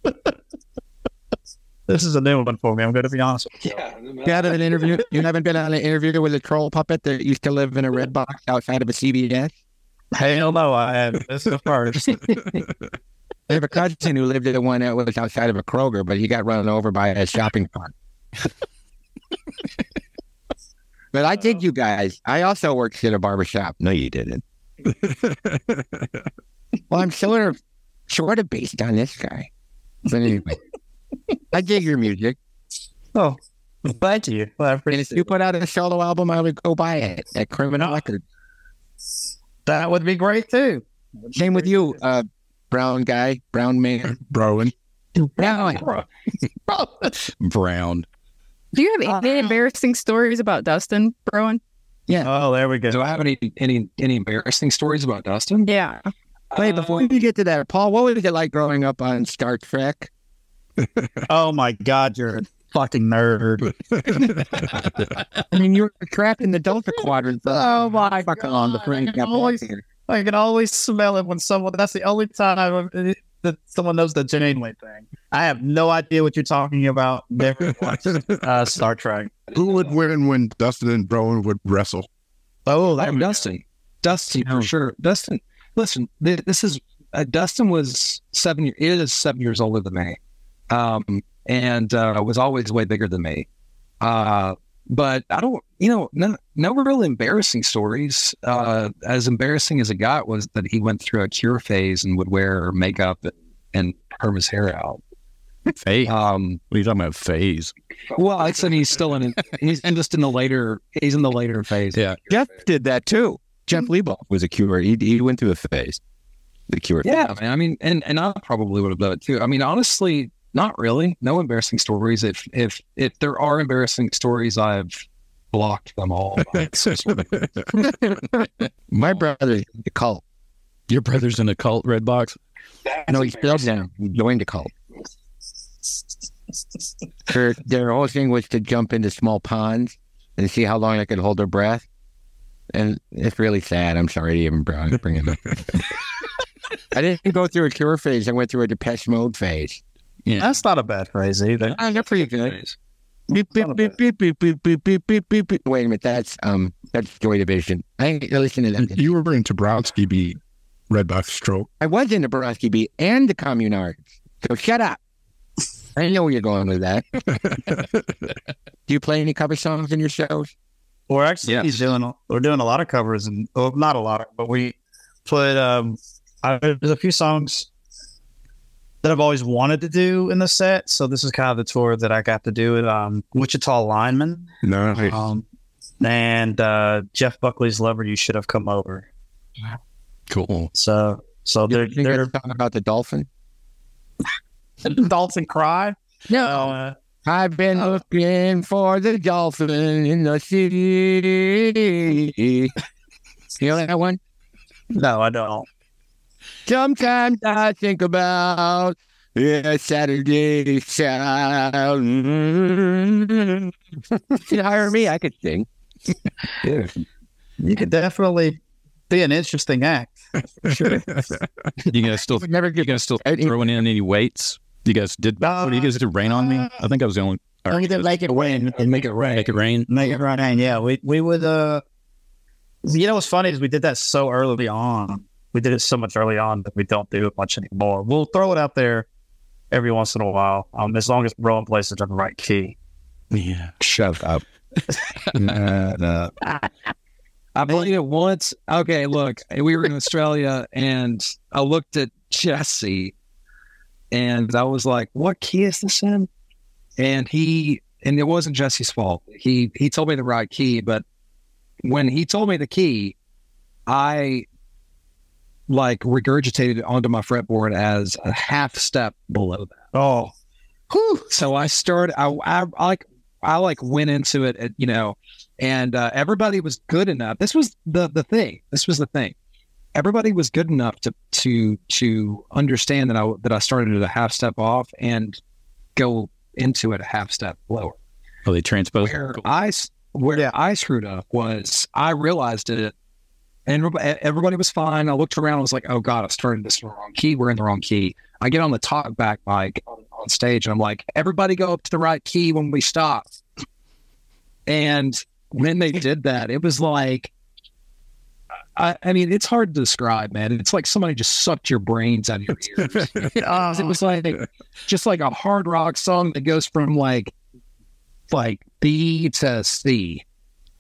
This is a new one for me. I'm going to be honest with you. You had an interview? You haven't been on an interview with a troll puppet that used to live in a red box outside of a C V S? Hell no, I have. This is the first. I have a cousin who lived in the one that was outside of a Kroger, but he got run over by a shopping cart. But I dig you guys. I also worked at a barbershop. No, you didn't. Well, I'm sort of, sort of based on this guy. But anyway, I dig your music. Oh, thank you. Well, I And if appreciate you it. put out a solo album, I would go buy it at Criminal Records. That would be great too. Same with you, uh, brown guy, brown man. Browen. Brown. Brown. Do you have any embarrassing stories about Dustin, Browen? Oh, there we go. Do I have any any any embarrassing stories about Dustin? Yeah. Wait, before you get to that, Paul, what was it like growing up on Star Trek? Oh my God, you're a fucking nerd. I mean, you were trapped in the Delta Quadrant. Oh my Fuck God. on the friend I got can always, back here. I can always smell it when someone. That's the only time I've, that someone knows the Janeway thing. I have no idea what you're talking about. Never watched uh, Star Trek. Who would win when Dustin and Browen would wrestle? Oh, that I'm Dustin. Dustin for sure. Dustin. Listen, th- this is uh, Dustin was seven. years. It is seven years older than me, um, and uh, was always way bigger than me. Uh, but I don't, you know, no, no real embarrassing stories. Uh, as embarrassing as it got was that he went through a cure phase and would wear makeup and, and perm his hair out. Phase. Um, What are you talking about? Phase. well, I said he's still in. He's in just in the later. He's in the later phase. Yeah. Jeff did that too. Jeff Leboff was a cure. He, he went through a phase. The cure. Yeah, man. I mean, and, and I probably would have done it too. I mean, honestly, not really. No embarrassing stories. If if if there are embarrassing stories, I've blocked them all. My brother, the cult. Your brother's in a cult, Redbox? No, he's still down. He joined the cult. Their, their whole thing was to jump into small ponds and see how long they could hold their breath. And it's really sad. I'm sorry to even bring bring it up. I didn't go through a cure phase. I went through a Depeche Mode phase. That's not a bad phrase either. Oh, they're pretty good. Beep, beep, beep, beep, beep, beep, beep, beep, beep, beep, beep. Wait a minute. That's um, that's Joy Division. I ain't listening to them. You were into Brownsky beat Redbox Stroke. I was into Borowski Beat and the Communards. So shut up. I know where you're going with that. Do you play any cover songs in your shows? We're actually Yeah. he's doing. We're doing a lot of covers, and well, not a lot, but we put. Um, I, there's a few songs that I've always wanted to do in the set, so this is kind of the tour that I got to do it. Um, Wichita Lineman, No, um, and uh, Jeff Buckley's Lover. You Should Have Come Over. Cool. So, so Do they're you think they're that's a song about the dolphin? Dalton Cry. No. Uh, I've been looking for the dolphin in the sea. You know that one? no, I don't. Sometimes I think about yeah, Saturday sound. You hire me, I could sing. You could definitely be an interesting act. You guys still Would never you get guys still Any- throwing in any weights? You guys did what do you guys did rain on me? I think I was the only all right. Make it rain and make it rain. Make it rain. Make it rain. Yeah, we we would. Uh, you know what's funny is we did that so early on. We did it so much early on that we don't do it much anymore. We'll throw it out there every once in a while, um, as long as Rowan plays it on the right key. Yeah. shut up. Nah, nah. I played it once. Okay, look, we were in Australia, and I looked at Jesse, and I was like, "What key is this in?" And he, and it wasn't Jesse's fault. He he told me the right key, but when he told me the key, I like regurgitated it onto my fretboard as a half step below that. Oh, Whew. So I started. I, I, I like. I like went into it, at, you know, and uh, everybody was good enough. This was the the thing. This was the thing. Everybody was good enough to to to understand that I that I started at a half step off and go into it a half step lower. Oh, they transposed. Where I s- where I screwed up was I realized it, and everybody, everybody was fine. I looked around. I was like, "Oh God, I started this in the wrong key. We're in the wrong key." I get on the talk back mic on, on stage, and I'm like, "Everybody go up to the right key when we stop." And when they did that, it was like, I, I mean, it's hard to describe, man. It's like somebody just sucked your brains out of your ears. It was like just like a hard rock song that goes from like like B to C,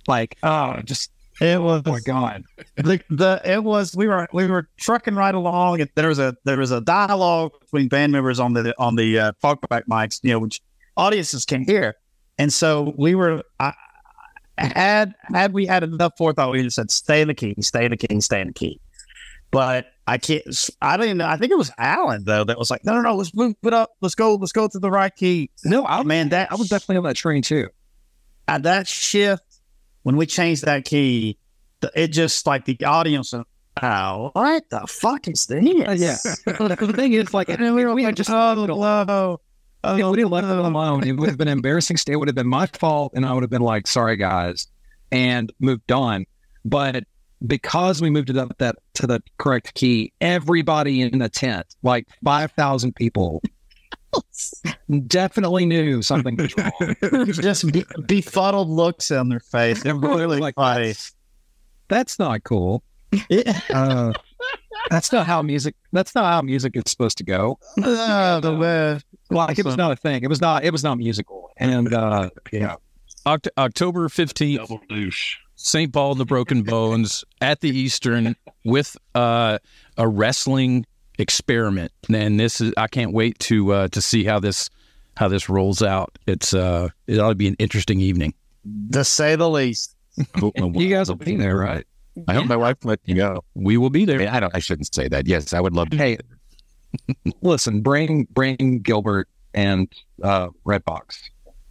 Like, oh, just It was oh my god. the the it was we were we were trucking right along, and there was a there was a dialogue between band members on the on the uh, talkback mics, you know, which audiences can hear, and so we were I, had had we had enough forethought, we just said stay in the key, stay in the key, stay in the key. But I can't. I didn't know. I think it was Alan though that was like, no, no, no, let's move it up. Let's go. Let's go to the right key. No, I Man, that I was definitely on that train too. uh, that shift when we changed that key, the, it just like the audience. Oh, what the fuck is this? Uh, yeah. The thing is, like, and we, were, we had just Oh, little, low. if we didn't let it alone, it would have been an embarrassing state. It would have been my fault, and I would have been like, sorry, guys, and moved on. But because we moved it up that to the correct key, everybody in the tent, like five thousand people, definitely knew something was wrong. Just be- befuddled looks on their face. They're really Like, funny. That's not cool. Uh, that's not how music. That's not how music is supposed to go. Oh, the way. Like it was not a thing. It was not. It was not musical. And uh, yeah, Oct- October fifteenth, Double douche. Saint Paul and the Broken Bones at the Eastern with uh, a wrestling experiment, and this is I can't wait to uh, to see how this how this rolls out. It's uh, it ought to be an interesting evening. To say the least. you guys will be there, right? I hope my wife let me go. We will be I there. mean, I don't. I shouldn't say that. Yes, I would love to. Hey, listen, bring bring Gilbert and uh, Redbox.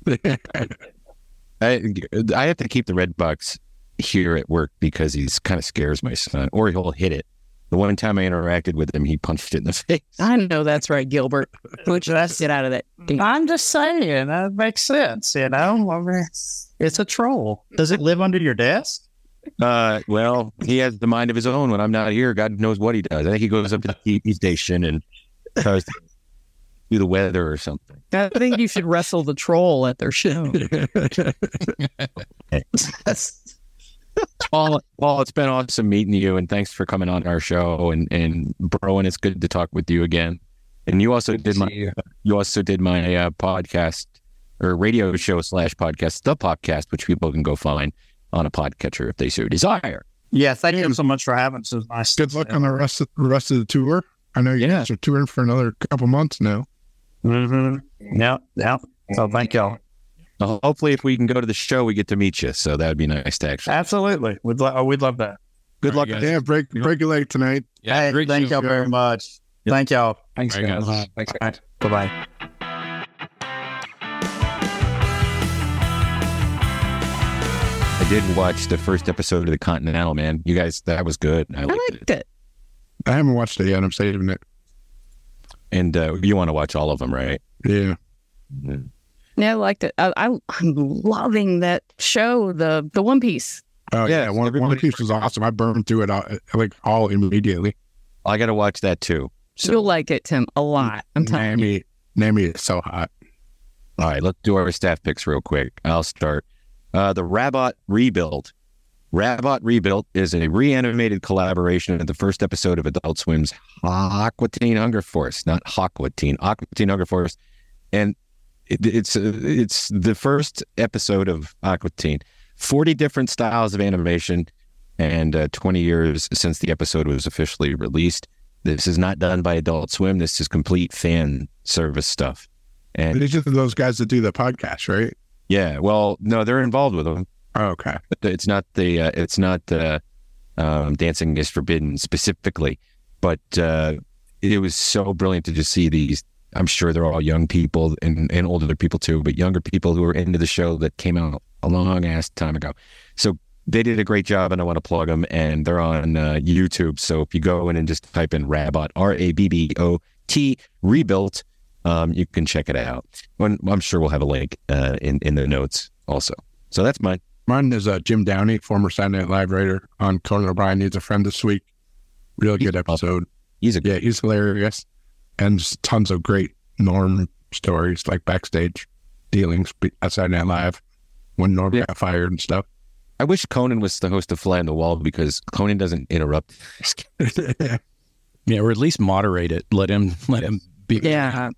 I, I have to keep the red box here at work because he's kind of scares my son, or he'll hit it. The one time I interacted with him, he punched it in the face. I know that's right, Gilbert. Put your ass get out of that. I'm just saying, that makes sense, you know? I mean, it's a troll. Does it live under your desk? Uh, well, he has the mind of his own when I'm not here. God knows what he does. I think he goes up to the T V station and tries to do the weather or something. I think you should wrestle the troll at their show. Paul, Paul, it's been awesome meeting you, and thanks for coming on our show. And and bro, and it's good to talk with you again. And you also did my you. you also did my uh, podcast or radio show slash podcast, the podcast, which people can go find on a podcatcher if they so desire. Yeah, thank you so much for having us. It was nice. Good luck on the rest of, rest of the tour. I know you Yeah. guys are touring for another couple months now. Mm-hmm. Yeah, yeah. So thank y'all. Uh, hopefully, if we can go to the show, we get to meet you. So that would be nice to actually. Absolutely. We'd, lo- oh, we'd love that. Good luck. guys. Yeah, break break your leg tonight. Yeah, Hey, great thank show. y'all very much. Thank y'all. Thanks, All right, guys. guys. Thanks. All right. Bye-bye. I did watch the first episode of the Continental, man. You guys, that was good. I I liked it. liked it. I haven't watched it yet. I'm saving it. And uh, you want to watch all of them, right? Yeah. Yeah, I liked it. I, I, I'm loving that show, the the One Piece. Oh Yeah, yeah, one, one everybody- piece was awesome. I burned through it all, like all immediately. I got to watch that too. So, You'll like it, Tim, a lot. I'm telling you. Nami, Nami is so hot. all right, let's do our staff picks real quick. I'll start. Uh, the Rabot Rebuild. Rabot Rebuilt is a reanimated collaboration of the first episode of Adult Swim's Aqua Teen Hunger Force, not Aqua Teen, Aqua Teen Hunger Force. And it, it's uh, it's the first episode of Aqua Teen. forty different styles of animation and uh, twenty years since the episode was officially released. This is not done by Adult Swim. This is complete fan service stuff. And These are those guys that do the podcast, right? yeah, well, no, they're involved with them. Oh, okay. But it's not the uh, it's not the um, Dancing is Forbidden specifically, but uh, it was so brilliant to just see these. I'm sure they're all young people and, and older people too, but younger people who are into the show that came out a long ass time ago. So they did a great job, and I want to plug them. And they're on uh, YouTube. So if you go in and just type in Rabot, R A B B O T Rebuilt, um, you can check it out. And I'm sure we'll have a link uh, in in the notes also. So that's mine. Mine is uh, Jim Downey, former Saturday Night Live writer on Conan O'Brien Needs a Friend this week. Real good episode. He's a Yeah, he's hilarious. And just tons of great Norm stories, like backstage dealings at Saturday Night Live when Norm Yeah. got fired and stuff. I wish Conan was the host of Fly on the Wall because Conan doesn't interrupt. Yeah, or at least moderate it. Let him let him be. Yeah.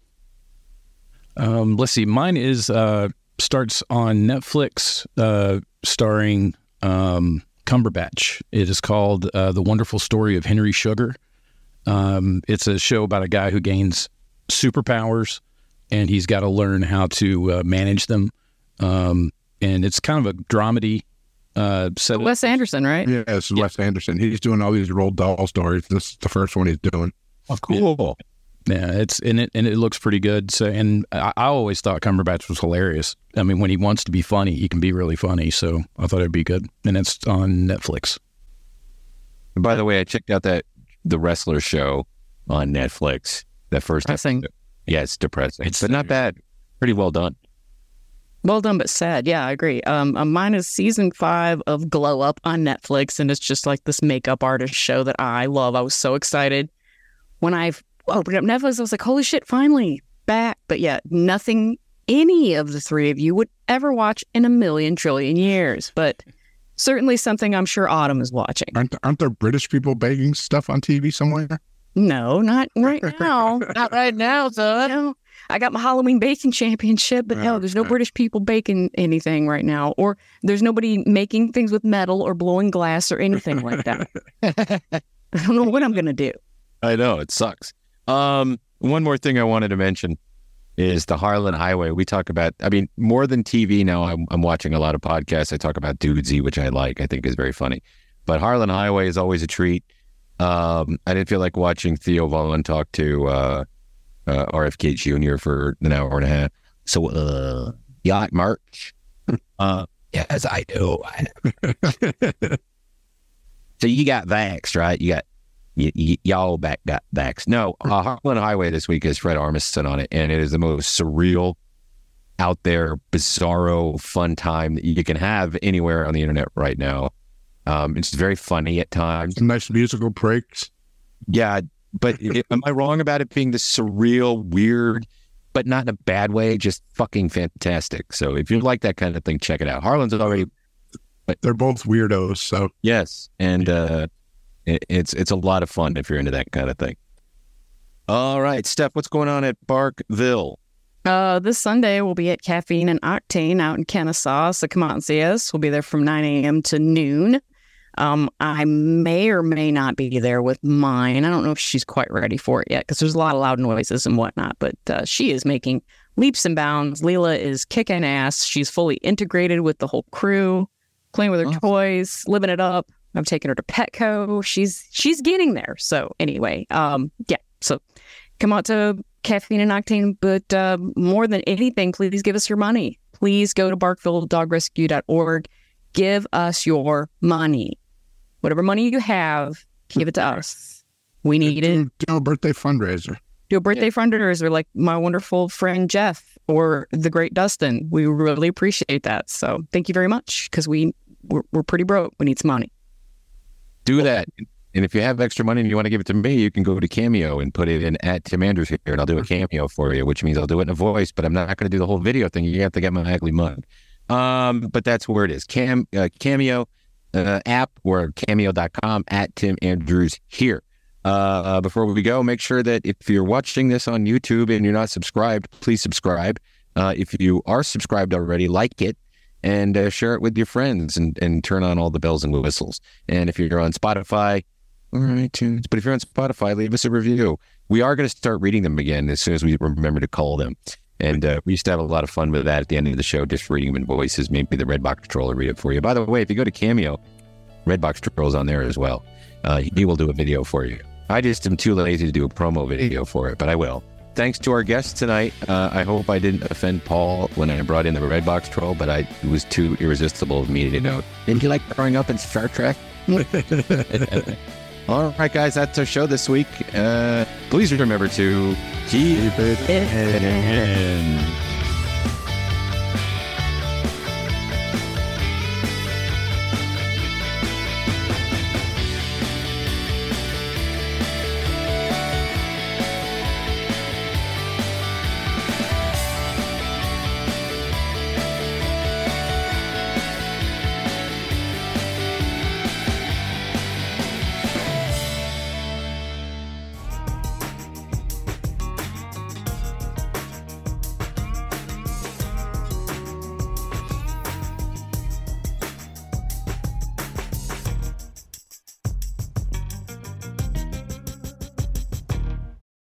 Um, let's see. Mine is uh, starts on Netflix, uh, starring um, Cumberbatch. It is called uh, The Wonderful Story of Henry Sugar. Um, it's a show about a guy who gains superpowers, and he's got to learn how to uh, manage them. Um, and it's kind of a dramedy. Uh, set Wes Anderson, right? Yeah, it's yeah. Wes Anderson. He's doing all these Roald Dahl stories. This is the first one he's doing. Oh, cool. Yeah, it's and it and it looks pretty good. So, and I, I always thought Cumberbatch was hilarious. I mean, when he wants to be funny, he can be really funny. So I thought it'd be good, and it's on Netflix. And by the way, I checked out that the Wrestler show on Netflix. That first depressing. episode. Yeah, it's depressing. It's but not bad. Pretty well done. Well done, but sad. Yeah, I agree. Um, uh, mine is season five of Glow Up on Netflix, and it's just like this makeup artist show that I love. I was so excited when I opened up Netflix. I was like, "Holy shit, finally back!" But yeah, nothing any of the three of you would ever watch in a million trillion years. But certainly something I'm sure Autumn is watching. Aren't aren't there British people baking stuff on T V somewhere? No, not right now. Not right now, son. No. I got my Halloween baking championship, but no, there's no British people baking anything right now. Or there's nobody making things with metal or blowing glass or anything like that. I don't know what I'm going to do. I know, it sucks. Um, one more thing I wanted to mention is the Harlan Highway. We talk about, I mean, more than T V now, I'm, I'm watching a lot of podcasts. I talk about Dudesy, which I like, I think is very funny. But Harlan Highway is always a treat. Um, I didn't feel like watching Theo Vaughn talk to uh, uh, R F K Junior for an hour and a half. So, uh, you like merch? uh, yes, I do. So you got Vax, right? You got y- y- y'all back got Vax. No, uh, Harlan Highway this week has Fred Armisen on it, and it is the most surreal, out there, bizarro, fun time that you can have anywhere on the internet right now. Um, it's very funny at times. Some nice musical breaks. Yeah, but it, am I wrong about it being this surreal, weird, but not in a bad way, just fucking fantastic. So if you like that kind of thing, check it out. Harlan's already... But they're both weirdos, so... Yes, and uh, it, it's it's a lot of fun if you're into that kind of thing. All right, Steph, what's going on at Barkville? Uh, this Sunday, we'll be at Caffeine and Octane out in Kennesaw, so come out and see us. We'll be there from nine a.m. to noon. Um, I may or may not be there with mine. I don't know if she's quite ready for it yet because there's a lot of loud noises and whatnot, but uh, she is making leaps and bounds. Leela is kicking ass. She's fully integrated with the whole crew, playing with her Awesome. toys, living it up. I'm taking her to Petco. She's she's getting there. So anyway, um, yeah. So come out to Caffeine and Octane, but uh, more than anything, please give us your money. Please go to barkville dog rescue dot org. Give us your money. Whatever money you have, give it to us. We need it. Do, do a birthday fundraiser. Do a birthday fundraiser like my wonderful friend Jeff or the great Dustin. We really appreciate that. So thank you very much because we, we're, we're pretty broke. We need some money. Do that. And if you have extra money and you want to give it to me, you can go to Cameo and put it in at Tim Andrews here, and I'll do a cameo for you, which means I'll do it in a voice, but I'm not going to do the whole video thing. You have to get my ugly mug. Um, but that's where it is. Cam, uh, Cameo uh, app or cameo dot com at Tim Andrews here. Uh, uh, before we go, make sure that if you're watching this on YouTube and you're not subscribed, please subscribe. Uh, if you are subscribed already, like it and uh, share it with your friends and, and turn on all the bells and whistles. And if you're on Spotify or iTunes, but if you're on Spotify, leave us a review. We are going to start reading them again as soon as we remember to call them. And uh, we used to have a lot of fun with that at the end of the show, just reading them in voices. Maybe the Redbox Troll will read it for you. By the way, if you go to Cameo, Redbox Troll's on there as well. Uh, he will do a video for you. I just am too lazy to do a promo video for it, but I will. Thanks to our guests tonight. Uh, I hope I didn't offend Paul when I brought in the Redbox Troll, but I it was too irresistible of me to know. Didn't you like growing up in Star Trek? All right, guys, that's our show this week. Uh, please remember to keep it in.